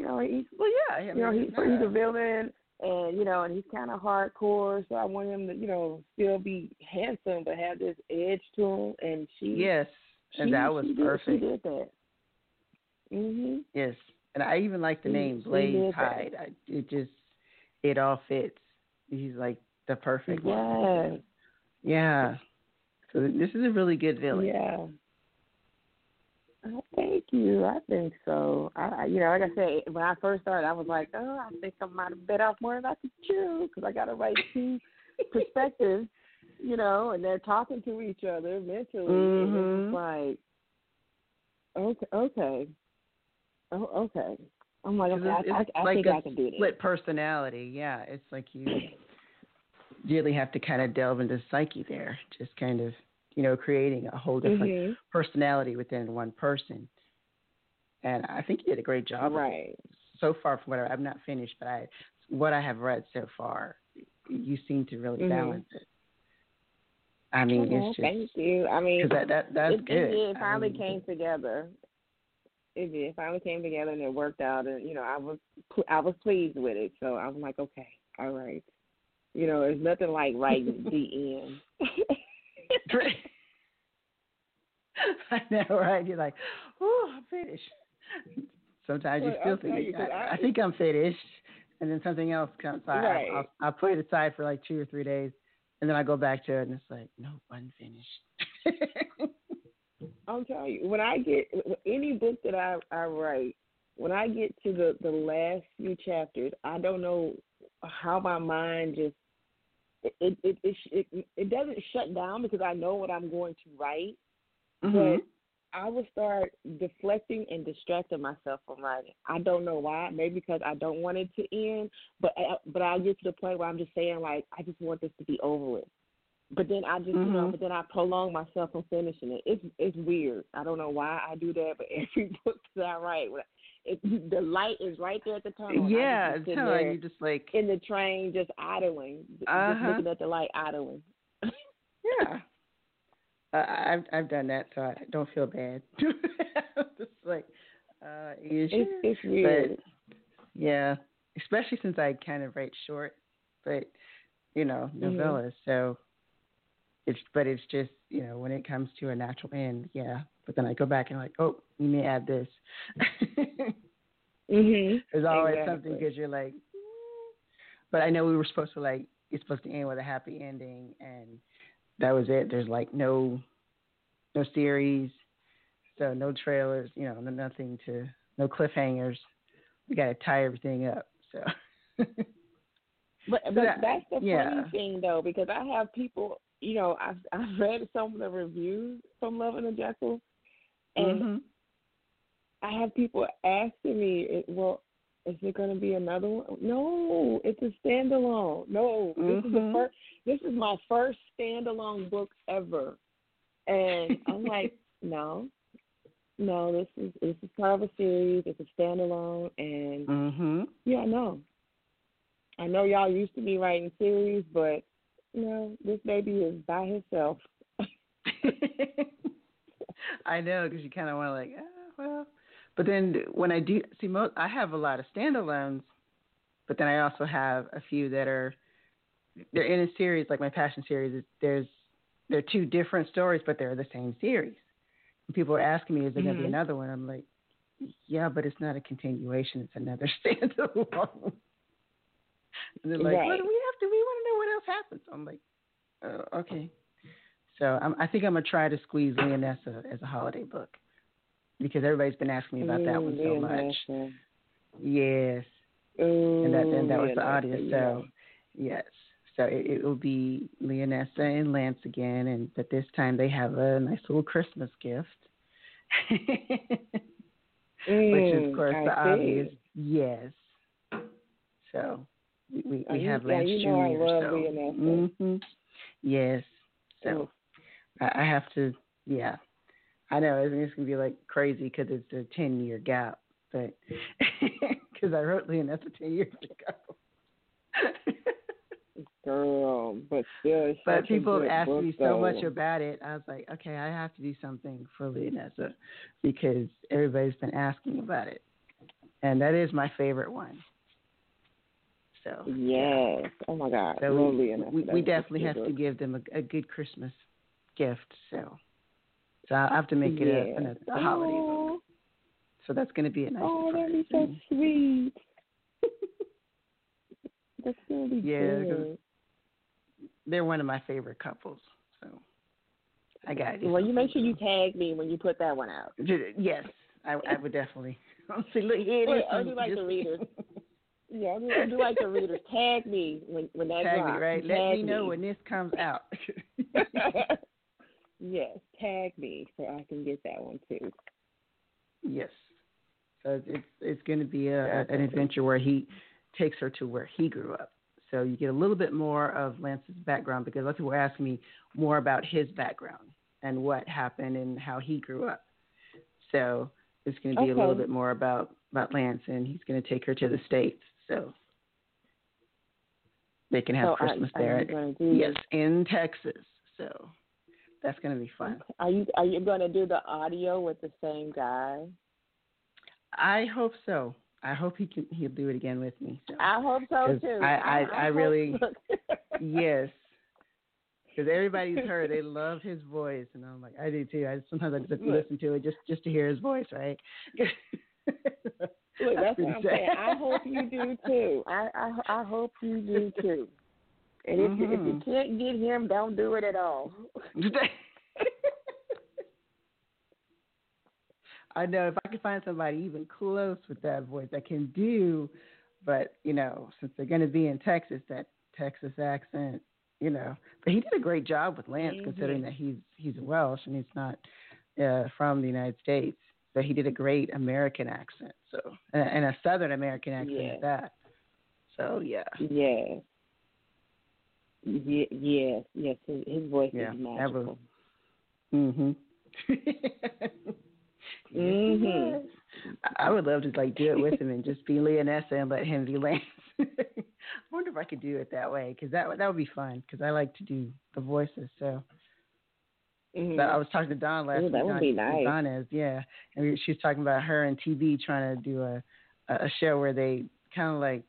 a villain, and, and he's kind of hardcore, so I want him to, still be handsome, but have this edge to him, and that was perfect. She did that. Yes, and I even like the name Blaze Hyde. It all fits. He's like the perfect one. Yeah. So this is a really good villain. Yeah. Oh, thank you. I think so. Like I said, when I first started, I was like, I think I might have bit off more than I could chew because I got to write two perspectives, and they're talking to each other mentally. And it's like, okay. Oh, okay. I'm like, okay, I like think I can do this. Split personality. Yeah, it's like you really have to kind of delve into psyche there, just kind of, creating a whole different personality within one person. And I think you did a great job. Right. So far, from what I've not finished, but what I have read so far, you seem to really balance it. I mean, it's just. Thank you. I mean, that's good. It finally came together. It did. It finally came together, and it worked out. And I was pleased with it. So I was like, okay, all right. There's nothing like writing the end. I know, right? You're like, oh, I'm finished. Sometimes you still think, I think I'm finished, and then something else comes. Right. I'll put it aside for like 2 or 3 days, and then I go back to it, and it's like, no, unfinished. I'll tell you, when I get any book that I write, when I get to the last few chapters, I don't know how my mind just it doesn't shut down because I know what I'm going to write, but I will start deflecting and distracting myself from writing. I don't know why. Maybe because I don't want it to end, but I get to the point where I'm just saying, like, I just want this to be over with. But then I just, but then I prolong myself from finishing it. It's weird. I don't know why I do that, but every book that I write, the light is right there at the tunnel. Yeah, it's kind of like you just like in the train, just idling, just looking at the light, idling. Yeah, I've done that, so I don't feel bad. Just like, it's weird. But, yeah, especially since I kind of write short, but novellas. So it's just when it comes to a natural end, yeah. But then I go back and like, oh, you may add this. There's always something because you're like, but I know we were supposed to it's supposed to end with a happy ending, and that was it. There's like no series, so no trailers, nothing no cliffhangers. We got to tie everything up. So, but that's the funny thing though, because I have people, I've read some of the reviews from Loving the Jekyll, and I have people asking me, well, is there going to be another one? No, it's a standalone. No, this is my first standalone book ever. And I'm like, no, this is part of a series. It's a standalone, and no. I know y'all used to be writing series, but this baby is by himself. I know, because you kind of want to like, well. But then when I do see, I have a lot of standalones, but then I also have a few that they're in a series, like my Passion series. They're two different stories, but they're the same series. And people are asking me, is there going to be another one? I'm like, yeah, but it's not a continuation. It's another standalone. And they're like, what do we have to? We want to know what else happens. So I'm like, okay. So I think I'm going to try to squeeze Leonessa as a holiday book because everybody's been asking me about that one so much. Yes. And that was the audience. So, yes. So it will be Leonessa and Lance again, but this time they have a nice little Christmas gift. Which is, of course, obvious. Yes. So we have Lance Jr. I love Leonessa. Yes. So I have to, yeah. I know it's going to be like crazy because it's a 10-year gap, but because I wrote Leonessa 10 years ago. Girl, but still. But people have asked me so much about it. I was like, okay, I have to do something for Leonessa because everybody's been asking about it. And that is my favorite one. So yes. Yeah. Oh, my God. So we definitely have to give them a good Christmas gift. So I have to make it a holiday book. So that's going to be a nice surprise. Oh, that'd be so sweet. That's going to be good. They're one of my favorite couples. So I got it. Well, you make sure you tag me when you put that one out. Yes, I would definitely. See, look, here it is. I do like the readers. Yeah, I do like the readers. Tag me when that tag drops. Me, right? Let me know when this comes out. Yes, tag me so I can get that one too. Yes. So it's going to be an adventure where he takes her to where he grew up. So you get a little bit more of Lance's background because lots of people are asking me more about his background and what happened and how he grew up. So it's going to be a little bit more about Lance, and he's going to take her to the States. So they can have Christmas there. Yes, in Texas. So that's going to be fun. Are you going to do the audio with the same guy? I hope so. I hope he'll do it again with me. So. I hope so too. I really yes. Because everybody's heard, they love his voice, and I'm like, I do too. Sometimes I just have to listen to it just to hear his voice, right? Look, that's what I'm saying. I hope you do too. I hope you do too. And if you can't get him, don't do it at all. I know if I can find somebody even close with that voice that can do, but since they're going to be in Texas, that Texas accent, But he did a great job with Lance, considering that he's Welsh and he's not from the United States. So he did a great American accent, and a Southern American accent at that. So yeah. Yes. Yes. His voice is magical. I would love to do it with him and just be Leonessa and let him be Lance. I wonder if I could do it that way because that would be fun because I like to do the voices. So I was talking to Dawn last week. That would be nice. Dawn and she was talking about her and TV trying to do a show where they kind of like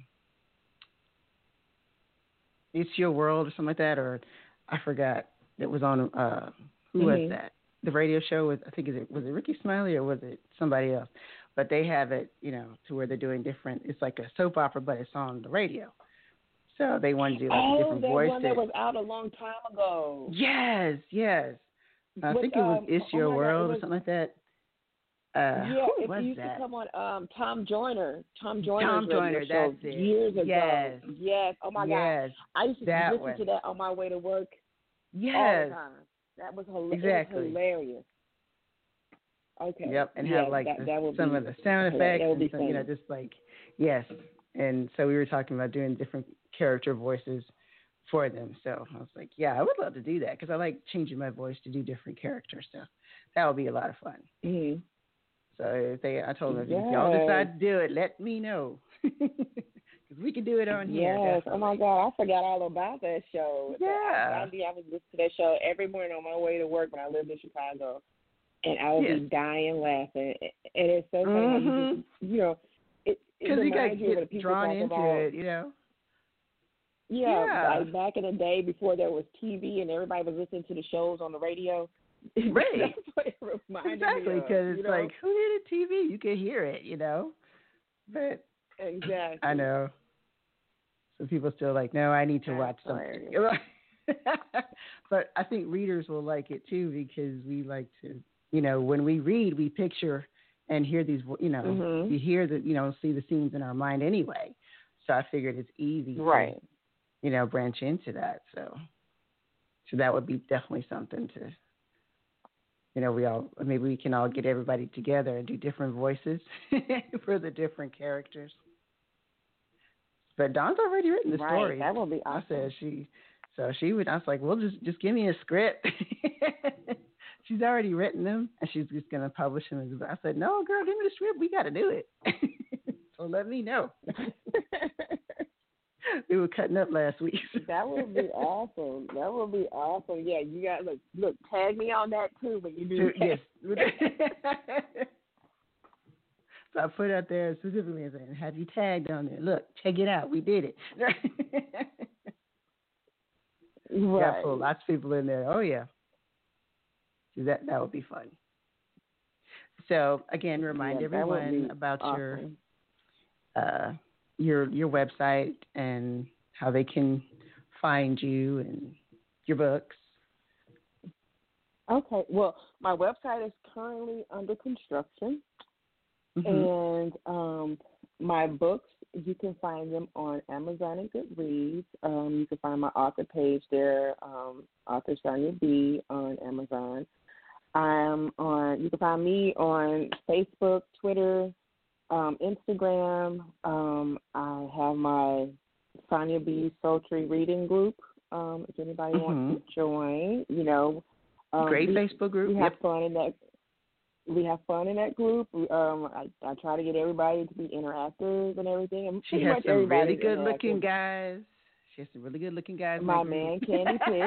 It's Your World or something like that, or I forgot. It was on who was that? The radio show was, I think, was it Ricky Smiley or was it somebody else? But they have it, to where they're doing different. It's like a soap opera, but it's on the radio. So they wanted to do a different voice. Oh, that one that was out a long time ago. Yes. I think it was It's Your World or something like that. Who was used that? to come on Tom Joyner. Tom Joyner, that's it. Years ago. Yes. Oh my God. I used to listen to that on my way to work. Yes. All the time. That was exactly. hilarious. Okay. Yep, and have some of the sound effects, and just yes. And so we were talking about doing different character voices for them. So I was like, yeah, I would love to do that because I like changing my voice to do different characters. So that would be a lot of fun. Mm-hmm. So I told them, if y'all decide to do it, let me know. Because We can do it on here. Yes. Definitely. Oh my God, I forgot all about that show. Yeah. I would listen to that show every morning on my way to work when I lived in Chicago, and I would be dying laughing. And it's so funny how you just, you know, it because you got reminds you of when get people drawn talk into about, it, you know. Yeah, like back in the day before there was TV and everybody was listening to the shows on the radio. Right. That's what it reminded Exactly, me of. because it's You know? like, who needed TV? You could hear it, you know. But Exactly. I know. So people still like, no, I need to watch something. But I think readers will like it too because we like to, you know, when we read, we picture and hear these, you know, you hear the, you know, see the scenes in our mind anyway. So I figured it's easy to, you know, branch into that. So that would be definitely something to, you know, maybe we can all get everybody together and do different voices for the different characters. But Dawn's already written the story. That would be awesome. I was like, well, just give me a script. She's already written them, and she's just going to publish them. I said, no, girl, give me the script. We got to do it. So let me know. We were cutting up last week. That would be awesome. Yeah, you got look. Tag me on that too when you do that. Yes. So I put out there specifically and saying, have you tagged on there? Look, check it out. We did it. Got pull lots of people in there. Oh yeah. So that would be fun. So again, remind everyone about your website and how they can find you and your books. Okay. Well, my website is currently under construction. And my books, you can find them on Amazon and Goodreads. You can find my author page there, author Sonia B. on Amazon. You can find me on Facebook, Twitter, Instagram. I have my Sonia B. Sultry reading group. If anybody wants to join, you know. Great Facebook group. We have fun in that. We have fun in that group. I try to get everybody to be interactive and everything. And she has some really good-looking guys. My man, Candy Pick.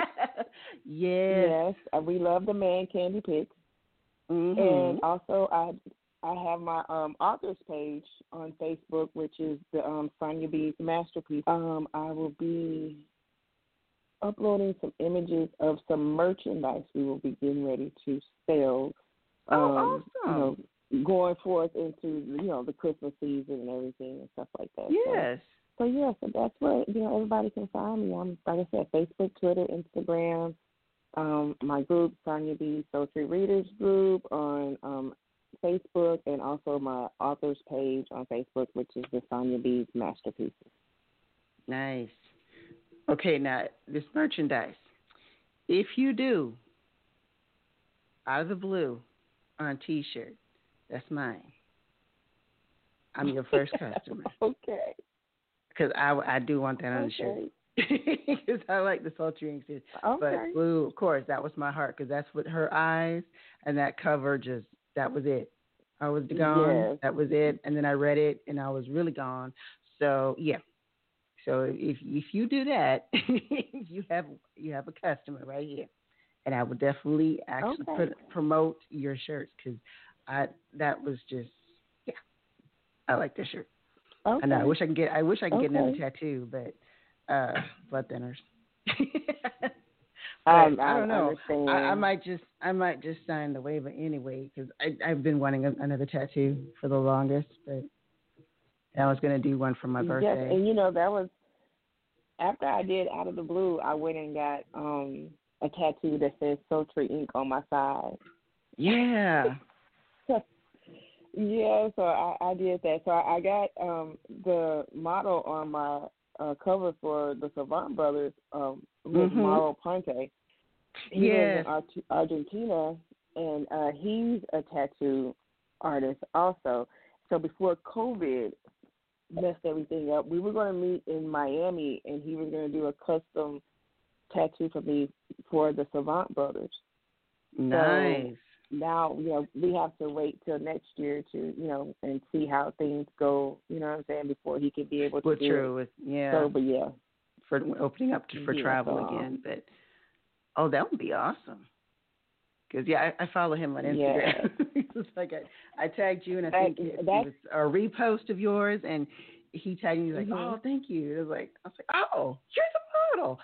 Yes. Yes, we love the man, Candy Pick. And also, I have my authors page on Facebook, which is the Sonia B's Masterpiece. I will be uploading some images of some merchandise we will be getting ready to sell. Awesome. You know, going forth into, you know, the Christmas season and everything and stuff like that. Yes. So that's where, you know, everybody can find me. I'm, like I said, Facebook, Twitter, Instagram, my group, Sonia B. Sultry Readers Group on Facebook, and also my authors page on Facebook, which is the Sonia B's Masterpieces. Nice. Okay, now, this merchandise. If you do, out of the blue, on T-shirt, that's mine. I'm your first customer. Okay. Because I do want that on the shirt. Because I like the sultry ink. But blue, of course, that was my heart, because that's what her eyes and that cover that was it. I was gone. Yes. That was it. And then I read it, and I was really gone. So, yeah. So if you do that, you have a customer right here. And I would definitely actually promote your shirts, because that was just, yeah, I like this shirt. Okay. And I wish I could get another tattoo, but blood thinners. I don't know. I might just sign the waiver anyway, because I've been wanting another tattoo for the longest, but I was going to do one for my birthday. Yes, and you know, that was after I did Out of the Blue. I went and got a tattoo that says Sultry Ink on my side. Yeah. Yeah, so I did that. So I got the model on my cover for the Savant Brothers, Mauro Ponte. He lives in Argentina, and he's a tattoo artist also. So before COVID messed everything up, we were going to meet in Miami, and he was going to do a custom tattoo for me for the Savant Brothers. Nice. now, we have to wait till next year to, and see how things go, you know what I'm saying, before he can be able to do it. Yeah. So, but yeah. For opening up for travel again. But, oh, that would be awesome. Because, I follow him on Instagram. Yeah. It's like I tagged you, and I think it was a repost of yours, and he tagged me like, oh, thank you. I was like, oh, you're the model.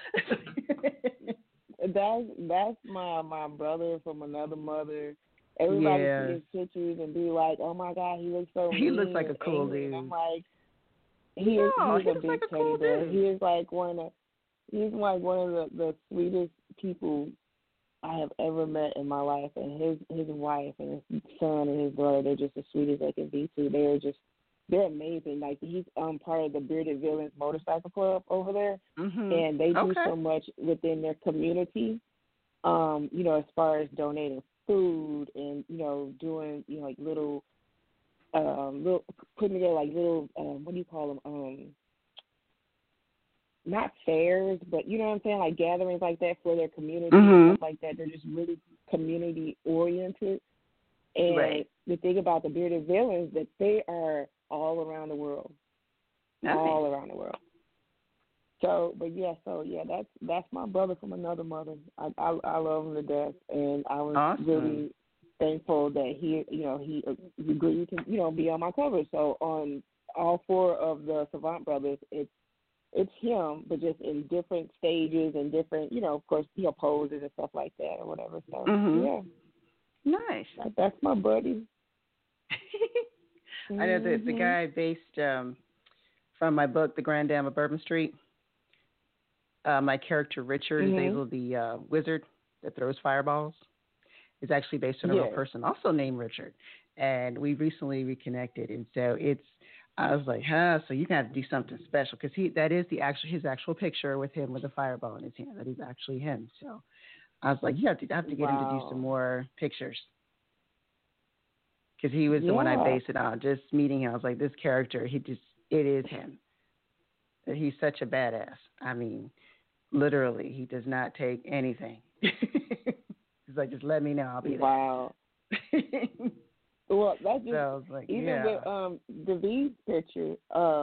That's my brother from another mother. Everybody sees his pictures and be like, "Oh my God, he looks so." He looks like a cool dude. And I'm like, he's a big teddy bear. He is like one of the sweetest people I have ever met in my life. And his wife and his son and his daughter, they're just as sweet as they can be too. They're amazing. Like, he's part of the Bearded Villains Motorcycle Club over there, and they do so much within their community. As far as donating food and doing like little putting together like little what do you call them? Not fairs, but you know what I'm saying, like gatherings like that for their community and stuff like that. They're just really community oriented. And the thing about the Bearded Villains, that they are all around the world. Nice. All around the world. So that's my brother from another mother. I love him to death, and I was really thankful that he agreed to be on my cover. So on all four of the Savant brothers, it's him, but just in different stages and different, of course, poses and stuff like that or whatever. So nice. That's my buddy. I know the guy based from my book, The Grand Dame of Bourbon Street. My character Richard is able the wizard that throws fireballs. Is actually based on a real person, also named Richard, and we recently reconnected. And so I was like, so you got to do something special, because that is his actual picture with him with a fireball in his hand. That is actually him. So I was like, I have to get him to do some more pictures, because he was the one I based it on. Just meeting him, I was like, this character, it is him. He's such a badass. I mean, literally, he does not take anything. He's like, just let me know, I'll be there. Wow. Well, that's just, so like, even with David's picture,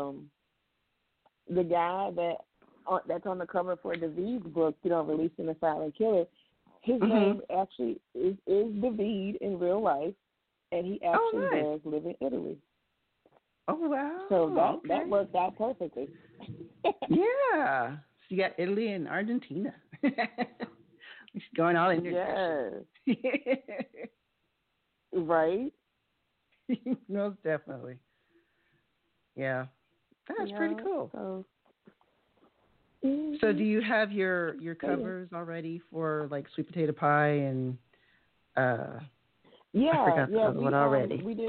the guy that's on the cover for David's book, Releasing the Silent Killer, his name actually is David in real life, and he actually does live in Italy. Oh, wow. So that worked out perfectly. Yeah. So you got Italy and Argentina. He's going all in there. Yes. Right? Most definitely. Yeah. That's pretty cool. So do you have your covers already for like Sweet Potato Pie and I forgot the other one already. We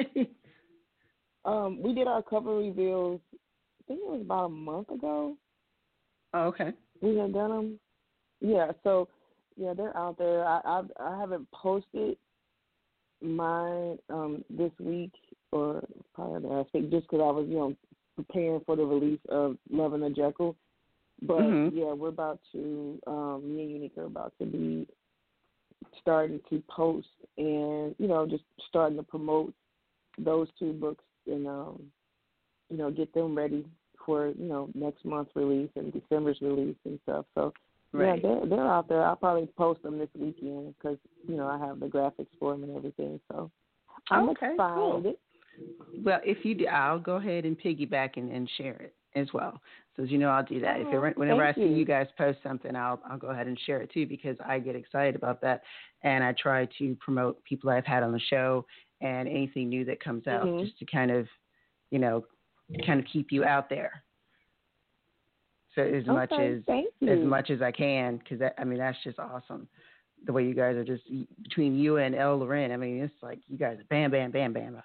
did our cover reveals, I think it was about a month ago. Oh, okay. We had done them. Yeah, so they're out there. I haven't posted mine this week, or probably last week, just because I was preparing for the release of Love and the Jekyll. But we're about to me and Unique are about to be starting to post and just starting to promote those two books and get them ready for next month's release and December's release and stuff. So. Right. Yeah, they're out there. I'll probably post them this weekend because, I have the graphics for them and everything. So I'm excited. Cool. Well, if you do, I'll go ahead and piggyback and share it as well. So as you know, I'll do that. Whenever I see you guys post something, I'll go ahead and share it too, because I get excited about that. And I try to promote people I've had on the show and anything new that comes out just to kind of keep you out there. So as much as I can, because that's just awesome. The way you guys are just between you and El Loren. I mean, it's like you guys bam, bam, bam, bam.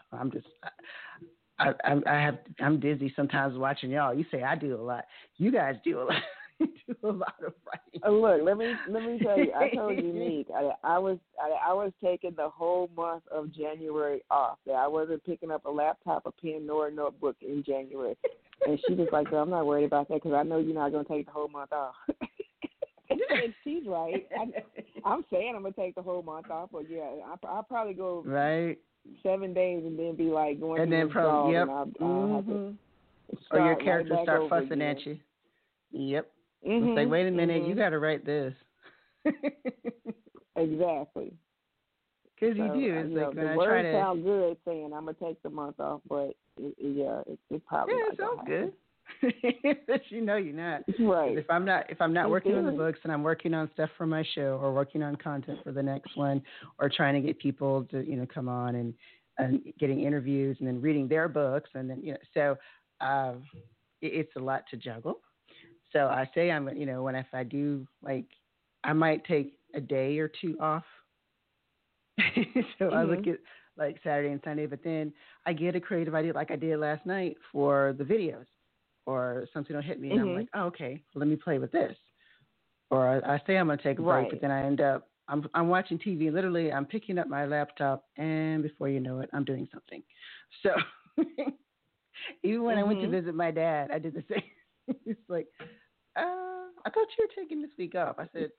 I'm dizzy sometimes watching y'all. You say I do a lot. You guys do a lot. You do a lot of writing. Look, let me tell you. I told Unique I was taking the whole month of January off. That I wasn't picking up a laptop, a pen, nor a notebook in January. And she was like, "Girl, I'm not worried about that because I know you're not going to take the whole month off." And she's right. I'm saying I'm gonna take the whole month off, but yeah, I'll probably go right. 7 days and then be like going And to then probably, withdrawal, yep. and I'll have to Or your start character right back start over fussing again. at you. Yep. And say, wait a minute, you got to write this. Exactly. Because you do. It's like when the I words try to. sound good saying I'm gonna take the month off, but it probably Yeah, not it sounds gonna happen. good. But you know you're not. Right. If I'm not working on the books and I'm working on stuff for my show or working on content for the next one or trying to get people to come on and getting interviews and then reading their books and then so it's a lot to juggle. So I say if I do I might take a day or two off. So I look at like Saturday and Sunday, but then I get a creative idea like I did last night for the videos, or something will hit me and I'm like, oh, okay, well, let me play with this. Or I say I'm going to take a break, but then I end up I'm watching TV. Literally, I'm picking up my laptop, and before you know it, I'm doing something. So even when I went to visit my dad, I did the same. It's like, I thought you were taking this week off. I said,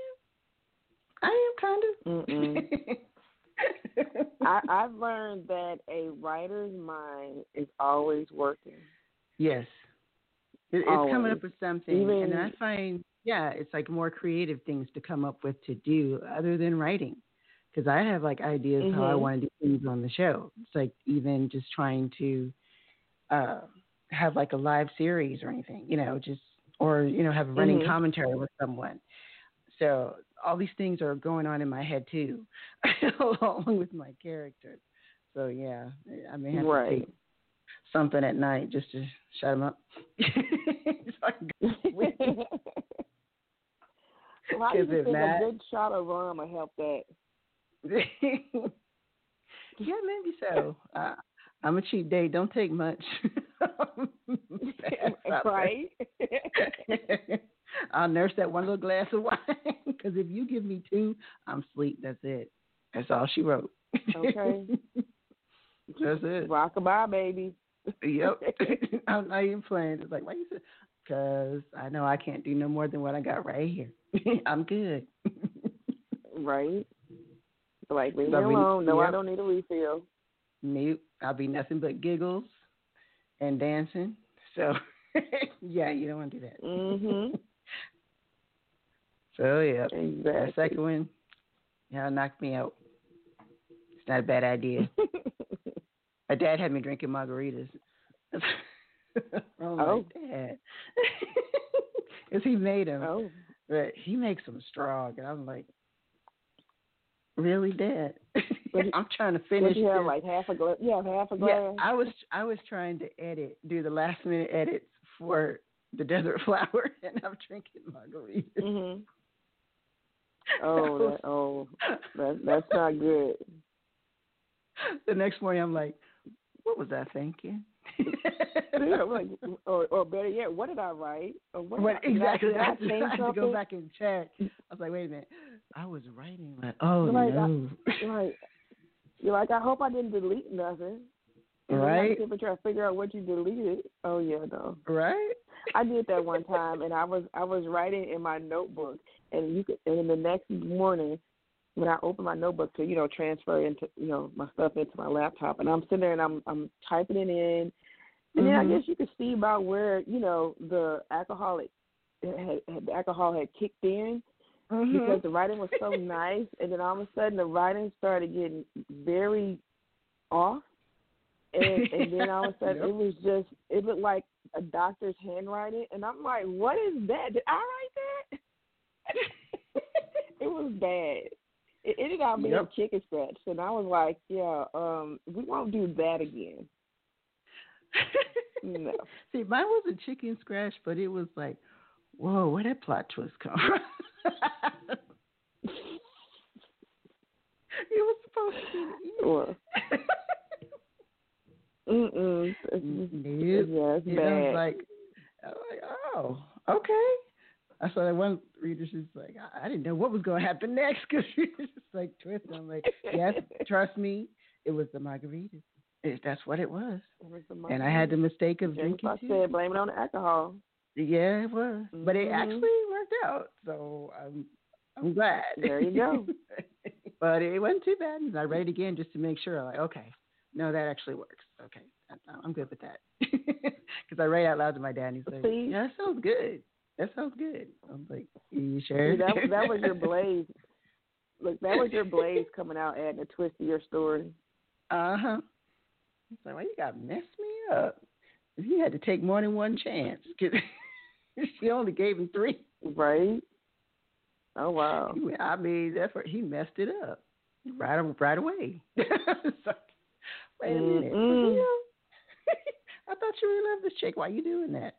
I am kind of. I've learned that a writer's mind is always working. Yes. It's coming up with something. And then I find, it's like more creative things to come up with to do other than writing. Because I have like ideas how I want to do things on the show. It's like even just trying to have like a live series or anything, or have a running commentary with someone. So all these things are going on in my head too, along with my characters. So yeah, I may have to take something at night just to shut them up. Well, I just think a good shot of rum will help that. Yeah, maybe so. I'm a cheap date. Don't take much. Right. I'll nurse that one little glass of wine because if you give me two, I'm asleep. That's it. That's all she wrote. Okay. That's it. Rockabye, baby. Yep. I'm not even playing. It's like, why you say? Because I know I can't do no more than what I got right here. I'm good. Right. Like, leave me alone. No, I don't need a refill. Nope. I'll be nothing but giggles and dancing. So, yeah, you don't want to do that. So, yeah. Exactly. The second one, knocked me out. It's not a bad idea. My dad had me drinking margaritas. My dad. Because he made them. Oh. But he makes them strong. And I'm like, really, Dad? I'm trying to finish. You have like half a glass. Yeah, half a glass. Yeah, I was trying to do the last minute edits for the Desert Flower, and I'm drinking margaritas. That's not good. The next morning, I'm like, what was I thinking? Yeah, like, or better yet, what did I write? Exactly. I had to go something? back and check. I was like, wait a minute. I was writing like, no. You're like, I hope I didn't delete nothing. Right. People try to figure out what you deleted. Oh yeah, no. Right. I did that one time, and I was writing in my notebook, and the next morning when I opened my notebook to transfer into my stuff into my laptop, and I'm sitting there and I'm typing it in, and then I guess you could see about where the alcohol had kicked in. Because the writing was so nice, and then all of a sudden the writing started getting very off, and then all of a sudden it looked like a doctor's handwriting, and I'm like, what is that? Did I write that? It was bad. It ended up being chicken scratch, and I was like, we won't do that again. No. See, mine wasn't chicken scratch, but it was like, whoa, where that plot twist come from? It was supposed to be it's bad. I was like, oh, okay. I saw that one reader, she's like, I didn't know what was going to happen next because she was just like twisting. I'm like, yes, trust me, it was the margaritas. That's what it was. And I had the mistake of drinking too. I said, blame it on the alcohol. Yeah, it was. But it actually worked out. So I'm glad. There you go. But it wasn't too bad. And I read it again just to make sure. Like, okay, no, that actually works. Okay, I'm good with that. Because I read out loud to my dad, and he's like, See? "Yeah, that sounds good. That sounds good." I'm like, "You sure?" See, that was your blaze. Look, that was your blaze coming out adding a twist to your story. Uh-huh. It's like, well, you got to mess me up. He had to take more than one chance. 'Cause she only gave him 3. Right? Oh, wow. I mean, he messed it up right away. So, wait a minute. I thought you really loved this chick. Why are you doing that?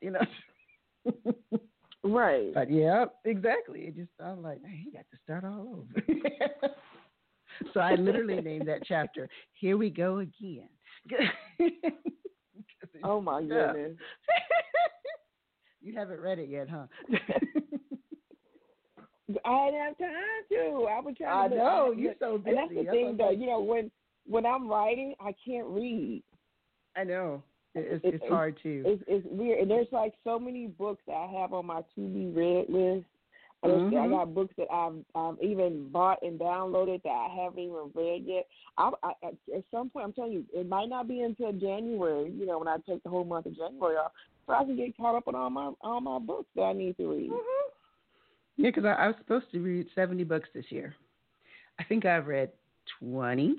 Right. But yeah, exactly. It just sounded like, hey, he got to start all over. So I literally named that chapter, Here We Go Again. Oh, my goodness. You haven't read it yet, huh? I didn't have time to. I was trying to. I know, you're so busy. And that's the thing, though. When I'm writing, I can't read. I know. It's hard, too. It's weird. And there's like so many books that I have on my to-be read list. I got books that I've even bought and downloaded that I haven't even read yet. At some point, I'm telling you, it might not be until January, when I take the whole month of January off, so I can get caught up on all my books that I need to read. Mm-hmm. Yeah, because I was supposed to read 70 books this year. I think I've read 20.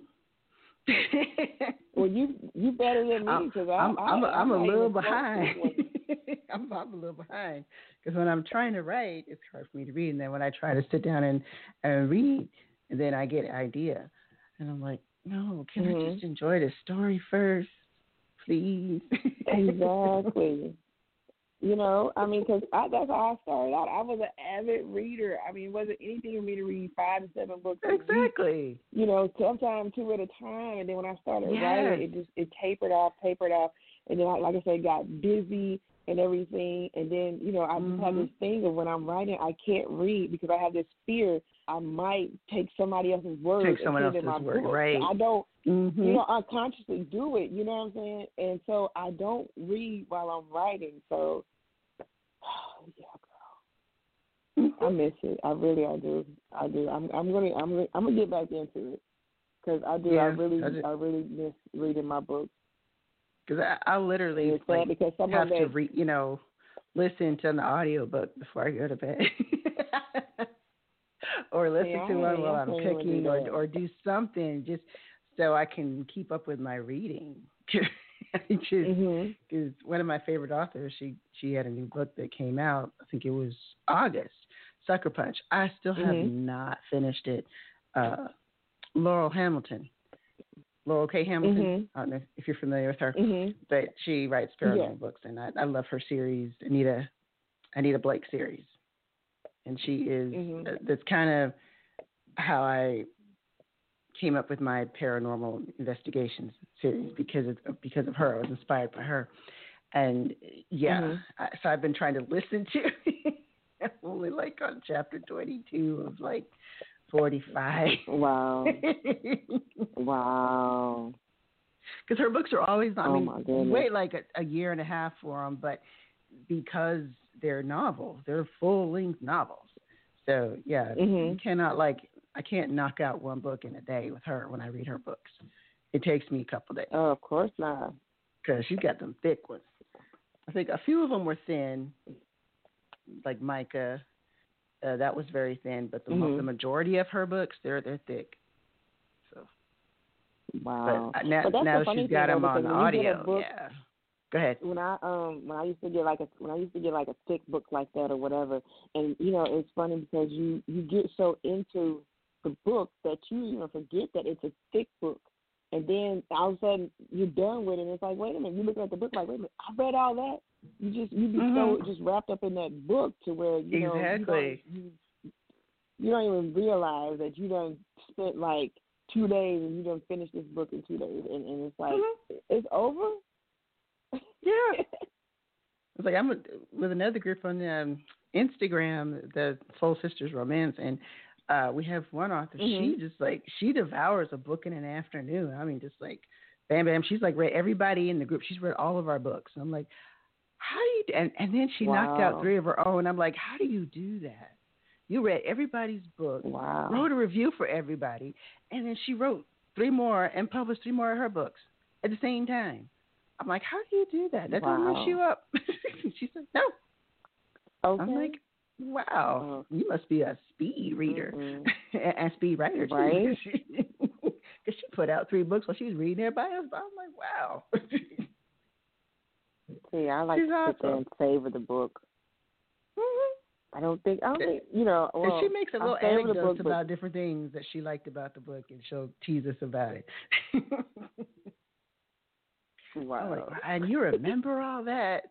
Well, you better than me because I'm a little behind. I'm a little behind because when I'm trying to write, it's hard for me to read, and then when I try to sit down and read, and then I get an idea, and I'm like, no, can I just enjoy the story first, please? Exactly. Because that's how I started out. I was an avid reader. I mean, it wasn't anything for me to read 5 to 7 books a exactly. week. Sometimes 2 at a time. And then when I started writing, it tapered off. And then, like I said, got busy and everything. And then, I just have this thing of when I'm writing, I can't read because I have this fear I might take somebody else's word. Take someone else's word, right. I don't, unconsciously do it, you know what I'm saying? And so I don't read while I'm writing. So, yeah, girl. I miss it. I do. I'm gonna get back into it because I do. Yeah, I really miss reading my books. Because I literally because have to read, listen to an audiobook before I go to bed, or listen to one while I'm cooking, or do something just so I can keep up with my reading. Because one of my favorite authors, she had a new book that came out. I think it was August. Sucker Punch. I still have not finished it. Laurel K. Hamilton. I don't know if you're familiar with her, but she writes paranormal books, and I love her series, Anita Blake series, and she is. That's kind of how I came up with my paranormal investigations series because of her. I was inspired by her, and so I've been trying to listen to. I'm only on chapter 22 of 45. Wow. Wow. Because her books are always, wait a year and a half for them, but because they're novels, they're full-length novels. So, yeah, you cannot, I can't knock out one book in a day with her when I read her books. It takes me a couple days. Oh, of course not. Because she's got them thick ones. I think a few of them were thin, like Micah. That was very thin, but the majority of her books, they're thick. So, wow. But now she's got them on audio. Yeah. Go ahead. When I used to get a thick book like that or whatever, and it's funny because you get so into the book that you even forget that it's a thick book, and then all of a sudden you're done with it, and it's like, wait a minute, you're looking at the book like, wait a minute, I read all that. You be so just wrapped up in that book to where you know you don't even realize that you done spent 2 days and you done finished this book in 2 days, and it's like it's over. Yeah. It's like I'm with another group on Instagram, the Soul Sisters Romance, and we have one author. She just she devours a book in an afternoon. I mean, just bam, bam. She's read everybody in the group. She's read all of our books. And I'm like, how do you? And then she knocked out 3 of her own. I'm like, how do you do that? You read everybody's book, Wow. wrote a review for everybody, and then she wrote 3 more and published 3 more of her books at the same time. I'm like, how do you do that? That don't mess you up. She said, no. Okay. I'm like, wow, you must be a speed reader and speed writer too. Right? Because she put out 3 books while she was reading everybody else. I'm like, wow. See, I like to sit there and savor the book. I don't think you know. Well, and she makes a little anecdotes book, about different things that she liked about the book, and she'll tease us about it. Wow. Like, and you remember all that?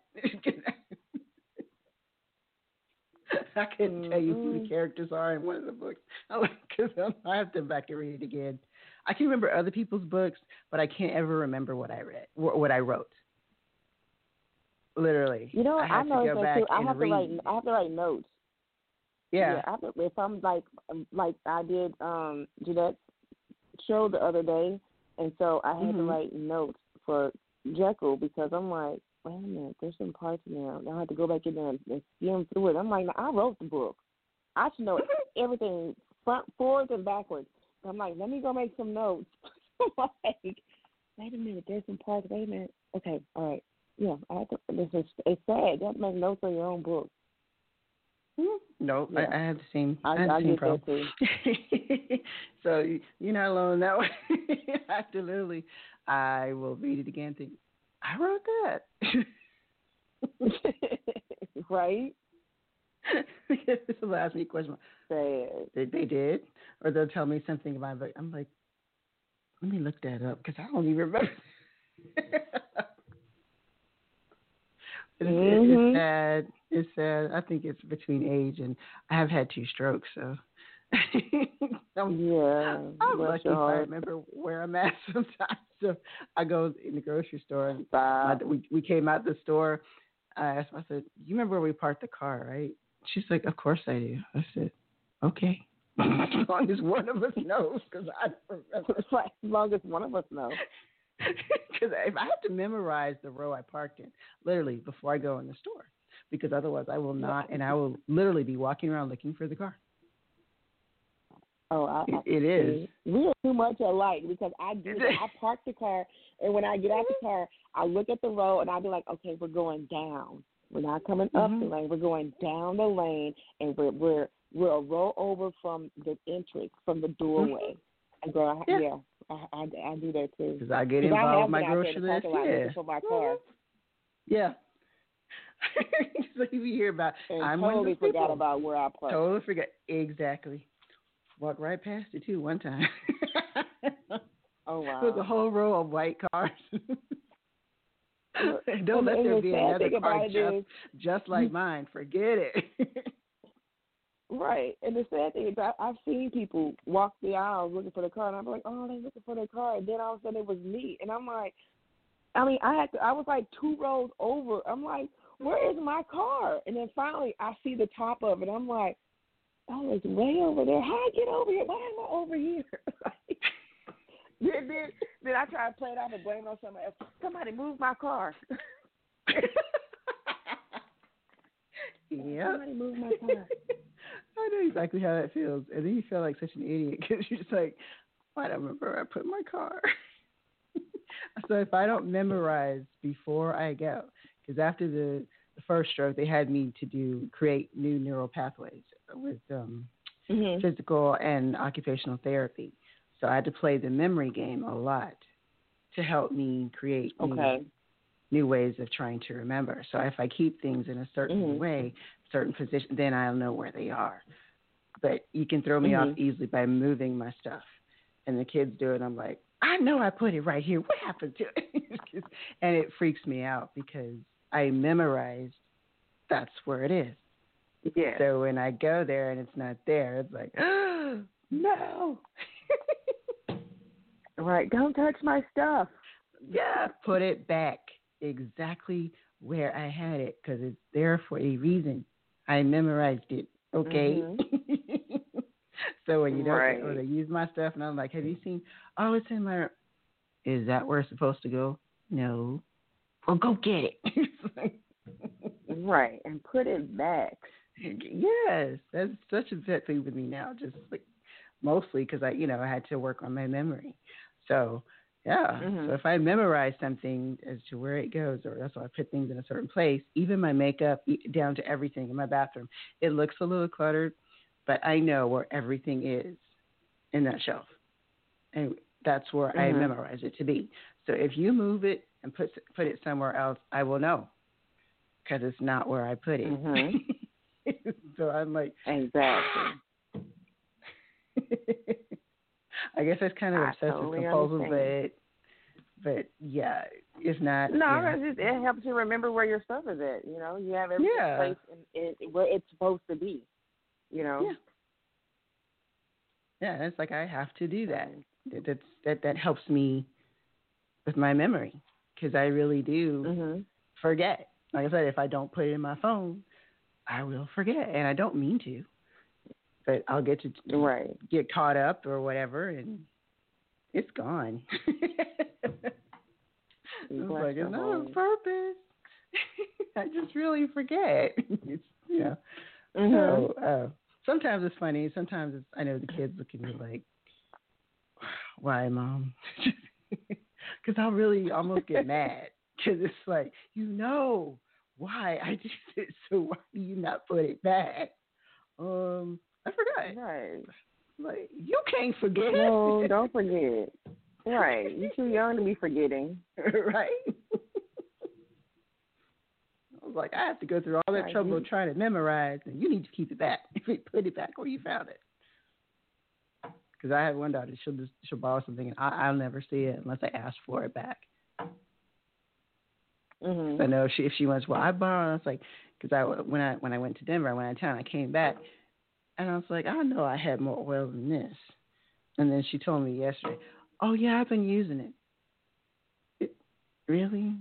I couldn't tell you who the characters are in one of the books. Because I have to back and read it again. I can remember other people's books, but I can't ever remember what I read, what I wrote. Literally, you know, I know to go back too. I and have read. I have to write notes. Yeah. If I'm like I did Jeanette's show the other day, and so I had to write notes for Jekyll because I'm like, wait a minute, there's some parts in there. I have to go back in there and skim through it. I'm like, I wrote the book. I should know everything front, forwards, and backwards. I'm like, let me go make some notes. Like, wait a minute, there's some parts. Wait a minute. Okay, all right. Yeah, it's sad. You have to make notes on your own book. No, yeah. I have the same. I have the same problem. That too. So you're not alone that way. I have to literally, I will read it again. Think, I wrote that. Right? They'll ask me a question. Sad. They did, or they'll tell me something about it. I'm like, let me look that up because I don't even remember. It's sad. It's sad. I think it's between age and I have had 2 strokes, so I'm lucky if I remember where I'm at sometimes. So I go in the grocery store and we came out the store. I asked her, I said, "You remember where we parked the car, right?" She's like, "Of course I do." I said, "Okay." As long as one of us knows, because I don't remember. As long as one of us knows. Because if I have to memorize the row I parked in, literally, before I go in the store, because otherwise I will not, and I will literally be walking around looking for the car. Oh, it is. We are too much alike because I do that. I park the car, and when I get out the car, I look at the road, and I'll be like, okay, we're going down. We're not coming up the lane. We're going down the lane, and we're a row over from the entrance, from the doorway. And go, I do that too. Because I get involved with my grocery list. For my car. Yeah. So you hear about. And I'm totally forgot about where I parked. Totally forgot. Exactly. Walked right past it too one time. Oh wow. There was a whole row of white cars. Don't let there be another car just like mine. Forget it. Right. And the sad thing is I've seen people walk the aisles looking for the car, and I'm like, oh, they're looking for their car. And then all of a sudden it was me. And I'm like, I was like 2 rows over. I'm like, where is my car? And then finally I see the top of it. I'm like, oh, it's way over there. How I get over here? Why am I over here? Then I try to play it off and blame it on somebody else. Somebody move my car. Yeah. Somebody move my car. I know exactly how that feels. And then you feel like such an idiot because you're just like, I don't remember where I put my car. So if I don't memorize before I go, because after the first stroke, they had me to create new neural pathways with physical and occupational therapy. So I had to play the memory game a lot to help me create new ways of trying to remember. So if I keep things in a certain way, certain position, then I'll know where they are. But you can throw me off easily by moving my stuff. And the kids do it, I'm like, I know I put it right here. What happened to it? And it freaks me out because I memorized that's where it is. Yeah. So when I go there and it's not there, it's like, oh, no. Right. Don't touch my stuff. Yeah. Put it back exactly where I had it because it's there for a reason. I memorized it. Okay. So when you don't, or they use my stuff, and I'm like, have you seen? Oh, it's in my. Is that where it's supposed to go? No. Well, go get it. Right, and put it back. Yes, that's such a pet thing with me now. Just like mostly because I had to work on my memory. So yeah, so if I memorize something as to where it goes, or that's why I put things in a certain place, even my makeup, down to everything in my bathroom, it looks a little cluttered, but I know where everything is in that shelf, and that's where I memorize it to be. So if you move it and put it somewhere else, I will know because it's not where I put it. So I'm like, exactly. I guess that's kind of obsessive totally compulsive, but yeah, it's not. No, yeah. it helps you remember where your stuff is at. You have everything placed where it's supposed to be. Yeah. Yeah, it's like I have to do that. That helps me with my memory because I really do forget. Like I said, if I don't put it in my phone, I will forget, and I don't mean to. But I'll get to get caught up or whatever, and it's gone. It's like it's not on purpose. I just really forget. It's So sometimes it's funny. Sometimes I know the kids look at me like, "Why, Mom?" Because I'll really almost get mad because it's like why I did it. So why do you not put it back? I forgot. Right. Like, you can't forget. No, don't forget. Right. You're too young to be forgetting. Right? I was like, I have to go through all that trouble of trying to memorize, and you need to keep it back. Put it back where you found it. Because I have one daughter, she'll borrow something, and I'll never see it unless I ask for it back. I know if she wants, I borrow. I was like, because when I went to Denver, I went out of town, I came back. And I was like, I know I had more oil than this. And then she told me yesterday, oh, yeah, I've been using it. Really?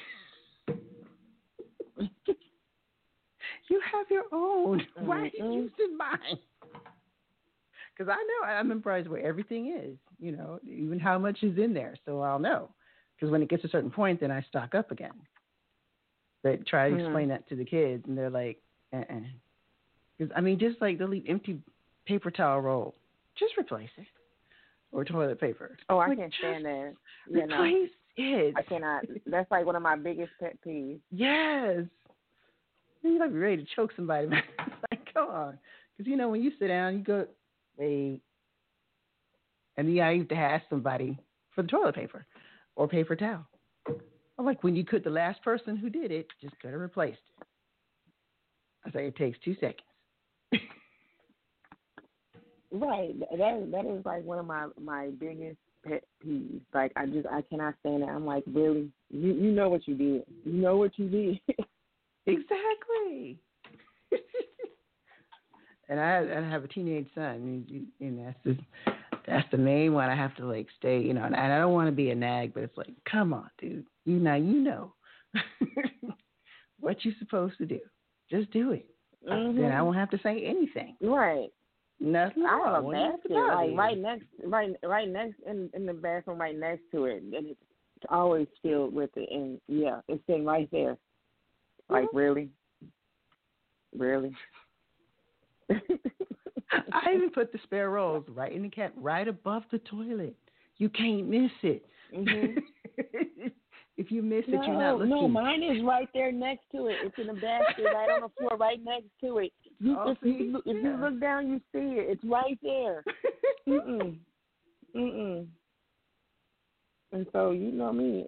You have your own. Why are you using mine? Because I know I memorize where everything is, even how much is in there. So I'll know. Because when it gets to a certain point, then I stock up again. But try to explain that to the kids, and they're like, Because, just like they'll leave empty paper towel roll. Just replace it. Or toilet paper. Oh, I can't stand that. Replace it. I cannot. That's like one of my biggest pet peeves. Yes. You're like ready to choke somebody. It's like, come on. Because, when you sit down, you go, wait. And then I used to ask somebody for the toilet paper or paper towel. I'm like, when you could, the last person who did it just could have replaced it. I say it takes 2 seconds. Right. That is like one of my biggest pet peeves. Like I cannot stand it. I'm like, really? You know what you did. You know what you did. Exactly. And I have a teenage son, and that's the main one. I have to like stay, and I don't want to be a nag, but it's like, come on, dude. You know what you're supposed to do. Just do it. Then I won't have to say anything. Right. Nothing. I have a basket like right next in the bathroom, right next to it, and it's always filled with it. And yeah, it's sitting right there. Like really. I even put the spare rolls right in the cat, right above the toilet. You can't miss it. If you miss it, you're not looking. No, mine is right there next to it. It's in a basket right on the floor, right next to it. If you look down, you see it. It's right there. And so you know me.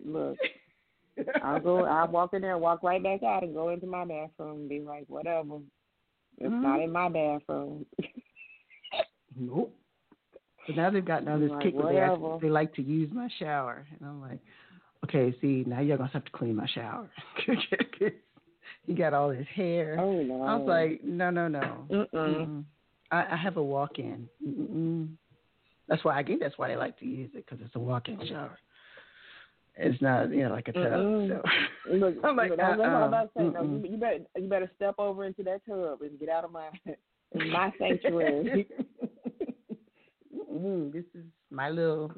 I'll walk in there, walk right back out, and go into my bathroom and be like, whatever. It's not in my bathroom. Nope. So now they've gotten on this kick where they like to use my shower, and I'm like, okay, see, now you're gonna have to clean my shower. You got all this hair. Oh no! I was like, no. I have a walk-in. That's why they like to use it, because it's a walk-in shower. It's not, like a tub. So. Look, I'm like, that's what I'm about to say. No, you better step over into that tub and get out of my sanctuary. This is my little.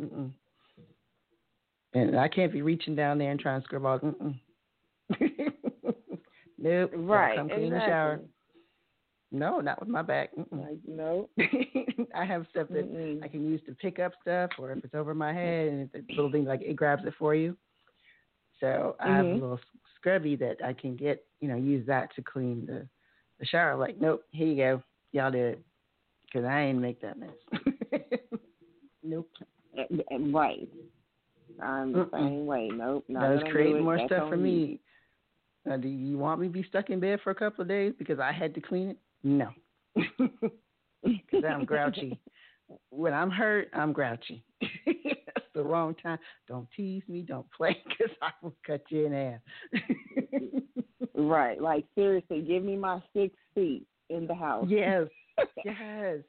And I can't be reaching down there and trying to scrub all. Nope. Right. Come clean the shower. No, not with my back. Like, no. I have stuff that I can use to pick up stuff, or if it's over my head and it's a little thing like it grabs it for you. So I have a little scrubby that I can get, use that to clean the shower. Like, nope, here you go. Y'all did it. Because I ain't make that mess. Nope. Right. I'm the same way. Nope. That was creating more stuff for me. Do you want me to be stuck in bed for a couple of days because I had to clean it? No. Because I'm grouchy. When I'm hurt, I'm grouchy. That's the wrong time. Don't tease me. Don't play because I will cut you in half. Right. Like, seriously, give me my 6 feet in the house. Yes. Yes.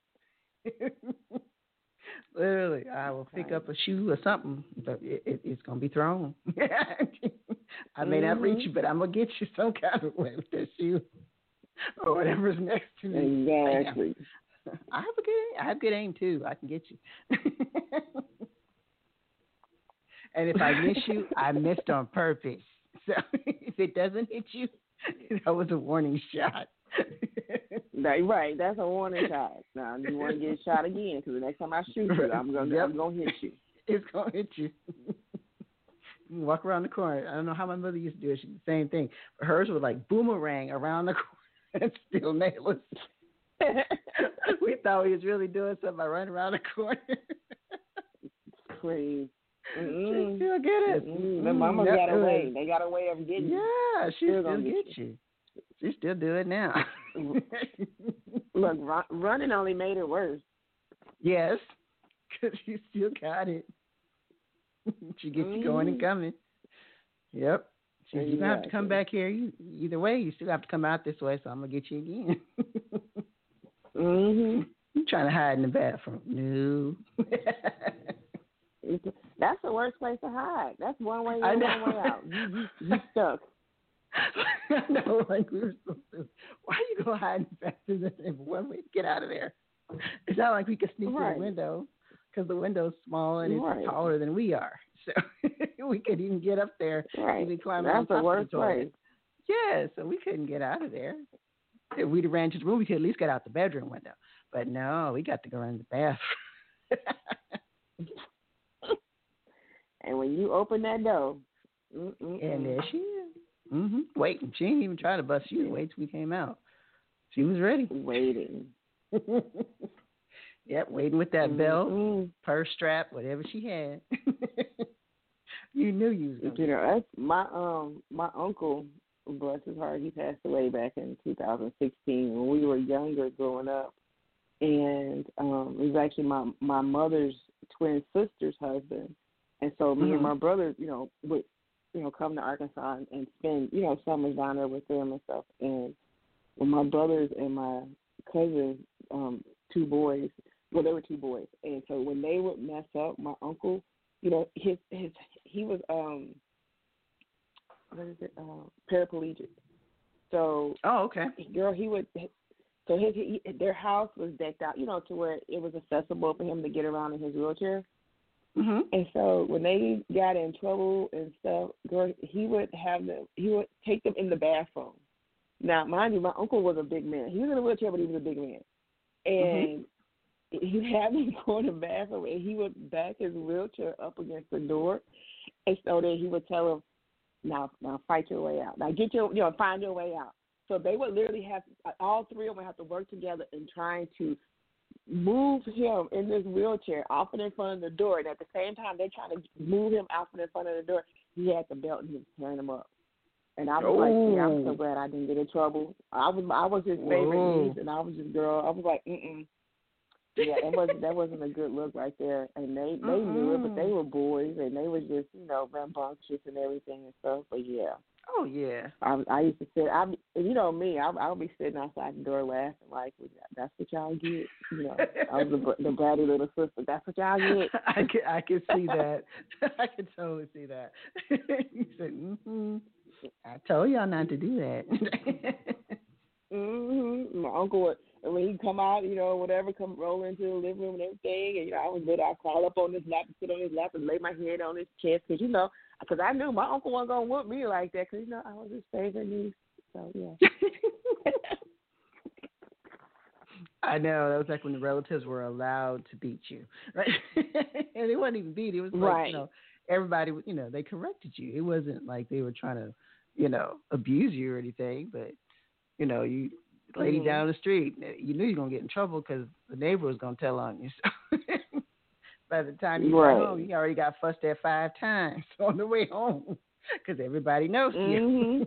Literally, I will pick up a shoe or something, but it's going to be thrown. I may not reach you, but I'm going to get you some kind of way with that shoe or whatever's next to me. Exactly. I have good aim, too. I can get you. And if I miss you, I missed on purpose. So if it doesn't hit you, that was a warning shot. Right, that's a warning shot. Now you want to get shot again because the next time I shoot you, I'm gonna hit you. It's gonna hit you. You walk around the corner. I don't know how my mother used to do it. She did the same thing, but hers would like boomerang around the corner and still nail us. We thought we was really doing something by running around the corner. Crazy. She still get it. The mama got a way. They got a way of getting you. Yeah, she still gets you. She still do it now. Look, running only made it worse. Yes, because you still got it. She gets you going and coming. Yep. You're going to have to come back here. Either way, you still have to come out this way, so I'm going to get you again. You trying to hide in the bathroom. No. That's the worst place to hide. That's one way in, one way out. You stuck. I know, like we were supposed to. Why are you going to hide in the bathroom? There's one way to get out of there. It's not like we could sneak through the window because the window's small and it's taller than we are. So we couldn't even get up there. Right. We climb That's on top the worst of the toilet. place. Yeah, so we couldn't get out of there. If we'd have ran to the room, we could at least get out the bedroom window. But no, we got to go in the bathroom. And when you open that door, and there she is. Waiting. She ain't even trying to bust you. Wait till we came out. She was ready. Waiting. Yep, waiting with that belt, purse strap, whatever she had. You knew you was going to. That's my uncle, bless his heart, he passed away back in 2016 when we were younger growing up. And it was actually my mother's twin sister's husband. And so me and my brother, would, come to Arkansas and spend, summers down there with them and stuff. And when my brothers and my cousins, two boys, well, they were two boys. And so when they would mess up, my uncle, he was, paraplegic. So, okay. Girl, he would, so their house was decked out, to where it was accessible for him to get around in his wheelchair. And so when they got in trouble and stuff, girl, he would take them in the bathroom. Now, mind you, my uncle was a big man. He was in a wheelchair, but he was a big man. And he'd have them go in the bathroom, and he would back his wheelchair up against the door. And so then he would tell him, now fight your way out. Now get find your way out. So they would literally have, all three of them have to work together in trying to move him in this wheelchair off and in front of the door. And at the same time, they're trying to move him out and in front of the door. He had the belt and he was tearing him up. And I was like, yeah, I'm so glad I didn't get in trouble. I was his favorite niece, and I was his girl. I was like, Yeah, that wasn't a good look right there. And they knew it, but they were boys, and they were just, rambunctious and everything and stuff. But yeah. Oh, yeah. I used to sit, me, I'll be sitting outside the door laughing like, that's what y'all get. I was the bratty little sister. That's what y'all get. I can see that. I can totally see that. You said, I told y'all not to do that. My uncle would, and when he'd come out, whatever, come roll into the living room and everything, and, I was little, I'd crawl up on his lap and sit on his lap and lay my head on his chest, because I knew my uncle wasn't going to whoop me like that, because, I was his favorite niece, so, yeah. I know. That was like when the relatives were allowed to beat you, right? And it wasn't even beat. It was like, everybody, they corrected you. It wasn't like they were trying to, abuse you or anything. But, you lady down the street, you knew you were going to get in trouble because the neighbor was going to tell on you. So by the time you got home, you already got fussed at 5 times on the way home because everybody knows you.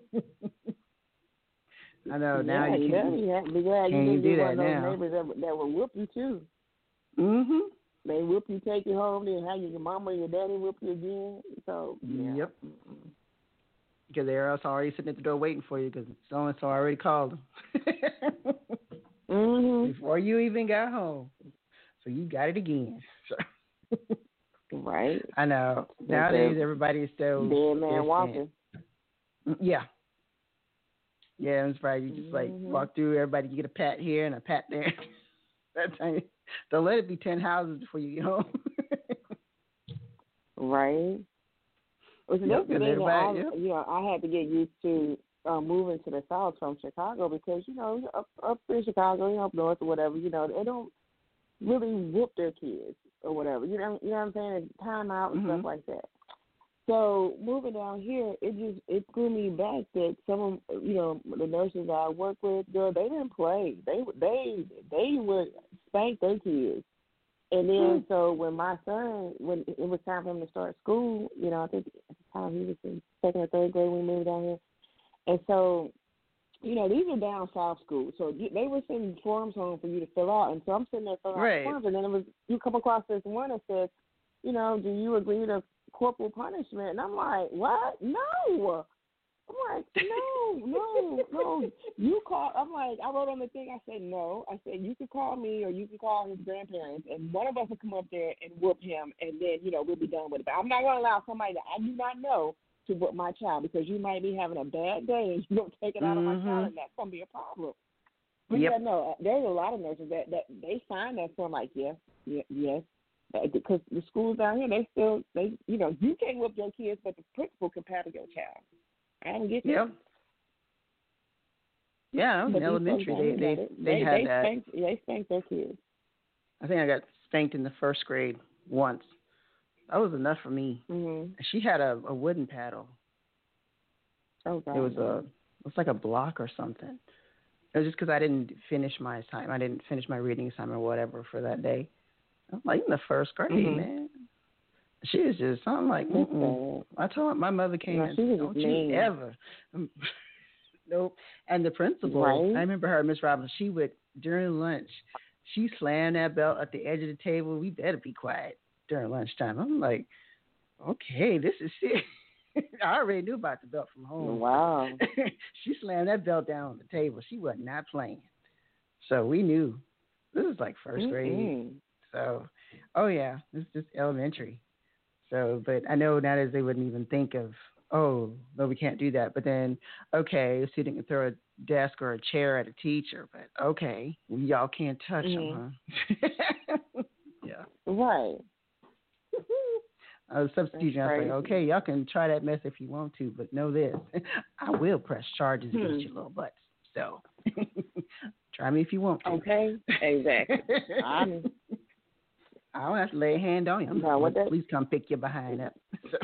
I know. Now you can't. You have to be glad you didn't get one of those neighbors that will whoop you too. Mm-hmm. They whoop you, take you home, then have your mama or your daddy whoop you again. So yep. Because they're also already sitting at the door waiting for you because so and so already called them before you even got home. So you got it again. So. Right. I know. Nowadays everybody is so dead man walking. Yeah. Yeah, it's probably you just like walk through everybody, you get a pat here and a pat there. That time, don't let it be 10 houses before you get home. Right. Well, so that's the thing that I had to get used to moving to the South from Chicago because, up in Chicago, up north or whatever, they don't really whoop their kids or whatever. You know what I'm saying? Time out and stuff like that. So moving down here, it threw me back that some of the nurses I work with, girl, they didn't play. They would spank their kids, and then so when my son, when it was time for him to start school, I think at the time he was in 2nd or 3rd grade when we moved down here, and so these are down south schools, so they were sending forms home for you to fill out, and so I'm sitting there filling out forms, and then you come across this one that says, do you agree to corporal punishment? And I'm like, what? No. I'm like, no. You call. I'm like, I wrote on the thing. I said no. I said you can call me or you can call his grandparents, and one of us will come up there and whoop him, and then we'll be done with it. But I'm not going to allow somebody that I do not know to whoop my child because you might be having a bad day and you don't take it out of my child, and that's going to be a problem. But no, there's a lot of nurses that they sign that form like yes. Because the schools down here, you can't whip your kids, but the principal can paddle your child. I don't get that. Yeah, in elementary, they had that. They spanked their kids. I think I got spanked in the 1st grade once. That was enough for me. Mm-hmm. She had a wooden paddle. Oh, God. It was like a block or something. It was just because I didn't finish my assignment. I didn't finish my reading assignment or whatever for that day. I'm like in the 1st grade, man. She was just something like, I told her, my mother came and said, don't you ever. Nope. And the principal, I remember her, Miss Robbins, she would, during lunch, she slammed that belt at the edge of the table. We better be quiet during lunchtime. I'm like, okay, this is serious. I already knew about the belt from home. Wow. She slammed that belt down on the table. She was not playing. So we knew. This is like 1st grade. So, this is just elementary. So, but I know nowadays they wouldn't even think of, no, we can't do that. But then, okay, a student can throw a desk or a chair at a teacher, but okay, y'all can't touch them, huh? Yeah. Right. I was substituting. I was like, okay, y'all can try that mess if you want to, but know this, I will press charges against your little butts. So, try me if you want to. Okay, exactly. I don't have to lay a hand on you. Please come pick your behind up.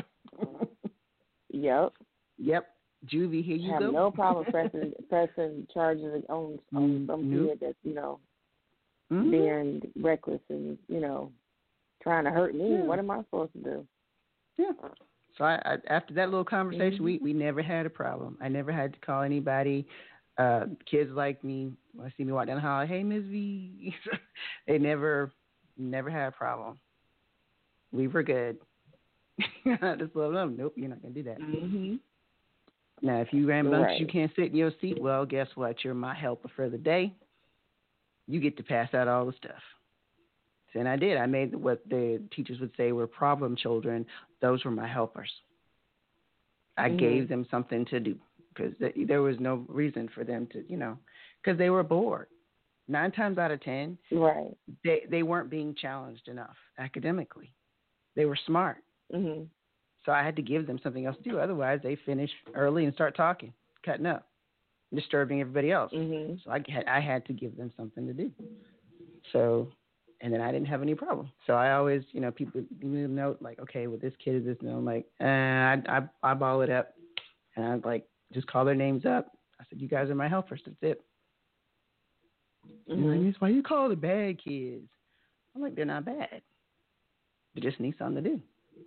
Yep. Juvie, here you go. I have no problem pressing charges on some kid that's, being reckless and, trying to hurt me. What am I supposed to do? Yeah. So I after that little conversation, we never had a problem. I never had to call anybody. Kids like me, when I see me walk down the hall, hey, Ms. V. They never had a problem. We were good. I just love them. Nope, you're not going to do that. Mm-hmm. Now, if you rambunctious, you can't sit in your seat, well, guess what? You're my helper for the day. You get to pass out all the stuff. And I did. I made what the teachers would say were problem children. Those were my helpers. I gave them something to do because there was no reason for them to, because they were bored. 9 times out of 10, they weren't being challenged enough academically. They were smart. Mm-hmm. So I had to give them something else to do. Otherwise, they finish early and start talking, cutting up, disturbing everybody else. Mm-hmm. So I had to give them something to do. So, and then I didn't have any problem. So I always, people note like, okay, well, this kid is this, and I'm like, I ball it up, and I'd like just call their names up. I said, you guys are my helpers. That's it. Mm-hmm. That's why you call the bad kids. I'm like, they're not bad. They just need something to do.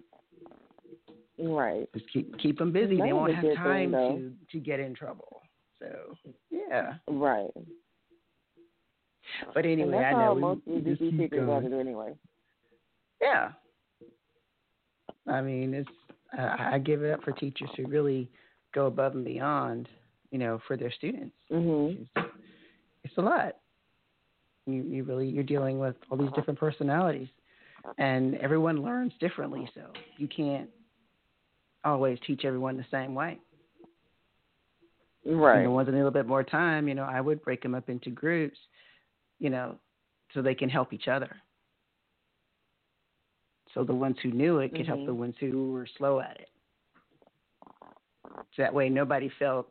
Right. Just keep them busy. They won't have time to get in trouble. So, yeah. Right. But anyway, and that's I know how we most just EDC keep people going. got it anyway. Yeah. I mean, it's I give it up for teachers who really go above and beyond, for their students. Mm-hmm. It's a lot. You're dealing with all these different personalities, and everyone learns differently. So you can't always teach everyone the same way. Right. And the ones that need a little bit more time, I would break them up into groups, so they can help each other. So the ones who knew it could help the ones who were slow at it. So that way nobody felt,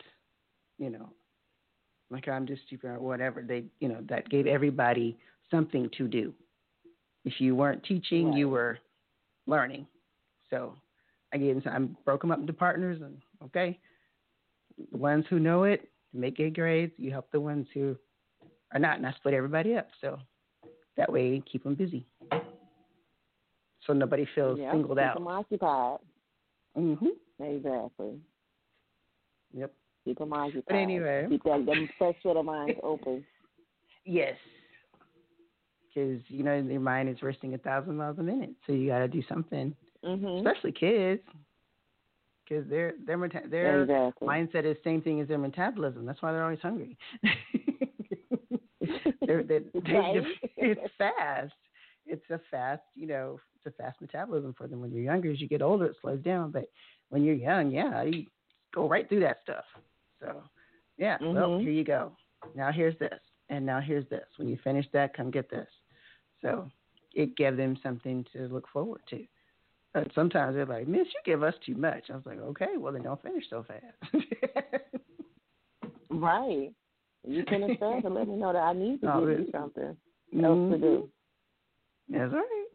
like I'm just stupid or whatever. They, that gave everybody something to do. If you weren't teaching, you were learning. So I broke them up into partners, and okay, the ones who know it make good grades. You help the ones who are not, and I split everybody up. So that way, keep them busy, so nobody feels singled out. Keep them occupied. Mhm. Exactly. Yep. Keep them occupied. But anyway, keep them fresh little minds open. Yes. Because your mind is racing 1,000 miles a minute, so you got to do something. Especially kids, because their mindset is the same thing as their metabolism. That's why they're always hungry. It's fast. It's a fast, it's a fast metabolism for them. When you're younger, as you get older, it slows down. But when you're young, you go right through that stuff. So, well, here you go. Now here's this, and now here's this. When you finish that, come get this. So it gave them something to look forward to. But sometimes they're like, Miss, you give us too much. I was like, okay, well, then don't finish so fast. Right. You finish fast and let me know that I need to give you something else to do. That's right.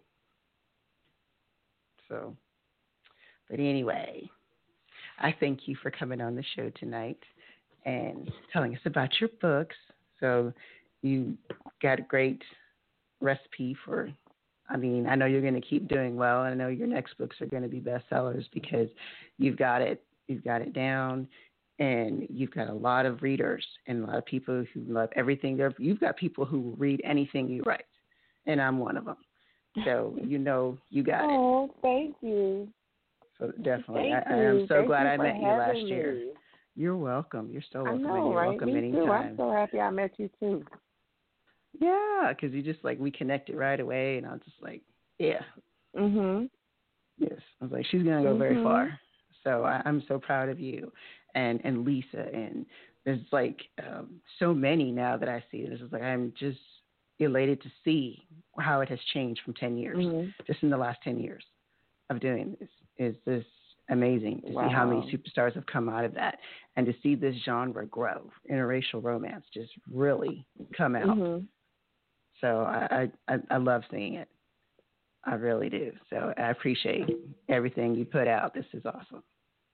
So, but anyway, I thank you for coming on the show tonight and telling us about your books. So you got a great recipe for, I know you're going to keep doing well. I know your next books are going to be bestsellers because you've got it down, and you've got a lot of readers and a lot of people who love everything. You've got people who will read anything you write, and I'm one of them. So you got it. Oh, thank you. So definitely, I am so glad I met you last me. year. You're welcome. You're so welcome. I know, You're right? welcome Me anytime. too. I'm so happy I met you too. Yeah, because you just we connected right away, and I was just like, yeah. Yes, I was like, she's gonna go very far. So I'm so proud of you, and Lisa, and there's so many now that I see. This is I'm just elated to see how it has changed from 10 years, just in the last 10 years of doing this. Is this amazing to see how many superstars have come out of that, and to see this genre grow, interracial romance, just really come out. So I love seeing it. I really do. So I appreciate everything you put out. This is awesome.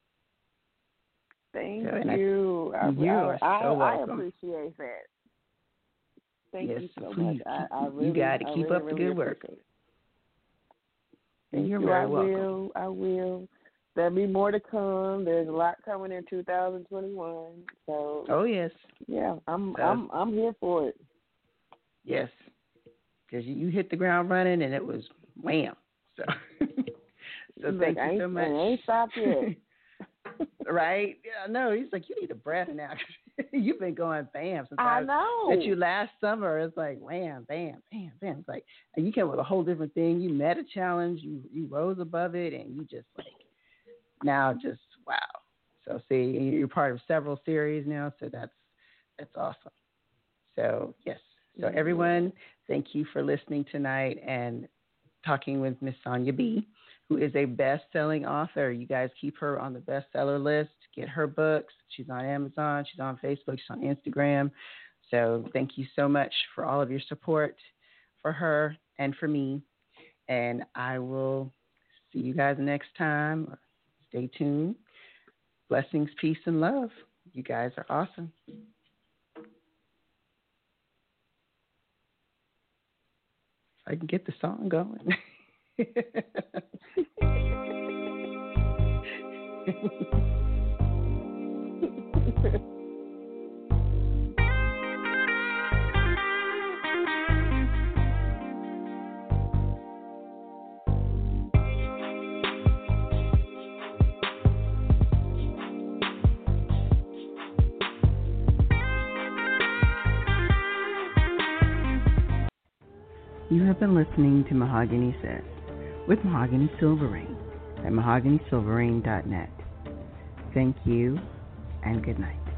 Thank you. You are so welcome. I appreciate that. Thank you so please. much. I really, you got to keep up the good work. And you're very welcome. I will. There'll be more to come. There's a lot coming in 2021. So. Oh yes. Yeah, I'm here for it. Yes, because you hit the ground running, and it was wham. So thank you so much. I ain't stopped yet. Right? Yeah, no, he's like, you need a breath now. You've been going bam since I know. met you last summer. It's like wham, bam, bam, bam. It's like, and you came with a whole different thing. You met a challenge. You rose above it, and you just now just wow. So see, you're part of several series now. So that's awesome. So yes. So everyone, thank you for listening tonight and talking with Miss Sonia B., who is a best-selling author. You guys keep her on the bestseller list. Get her books. She's on Amazon. She's on Facebook. She's on Instagram. So thank you so much for all of your support for her and for me. And I will see you guys next time. Stay tuned. Blessings, peace, and love. You guys are awesome. I can get the song going. You have been listening to Mahogany Says with Mahogany Silverrain at mahoganysilverrain.net. Thank you and good night.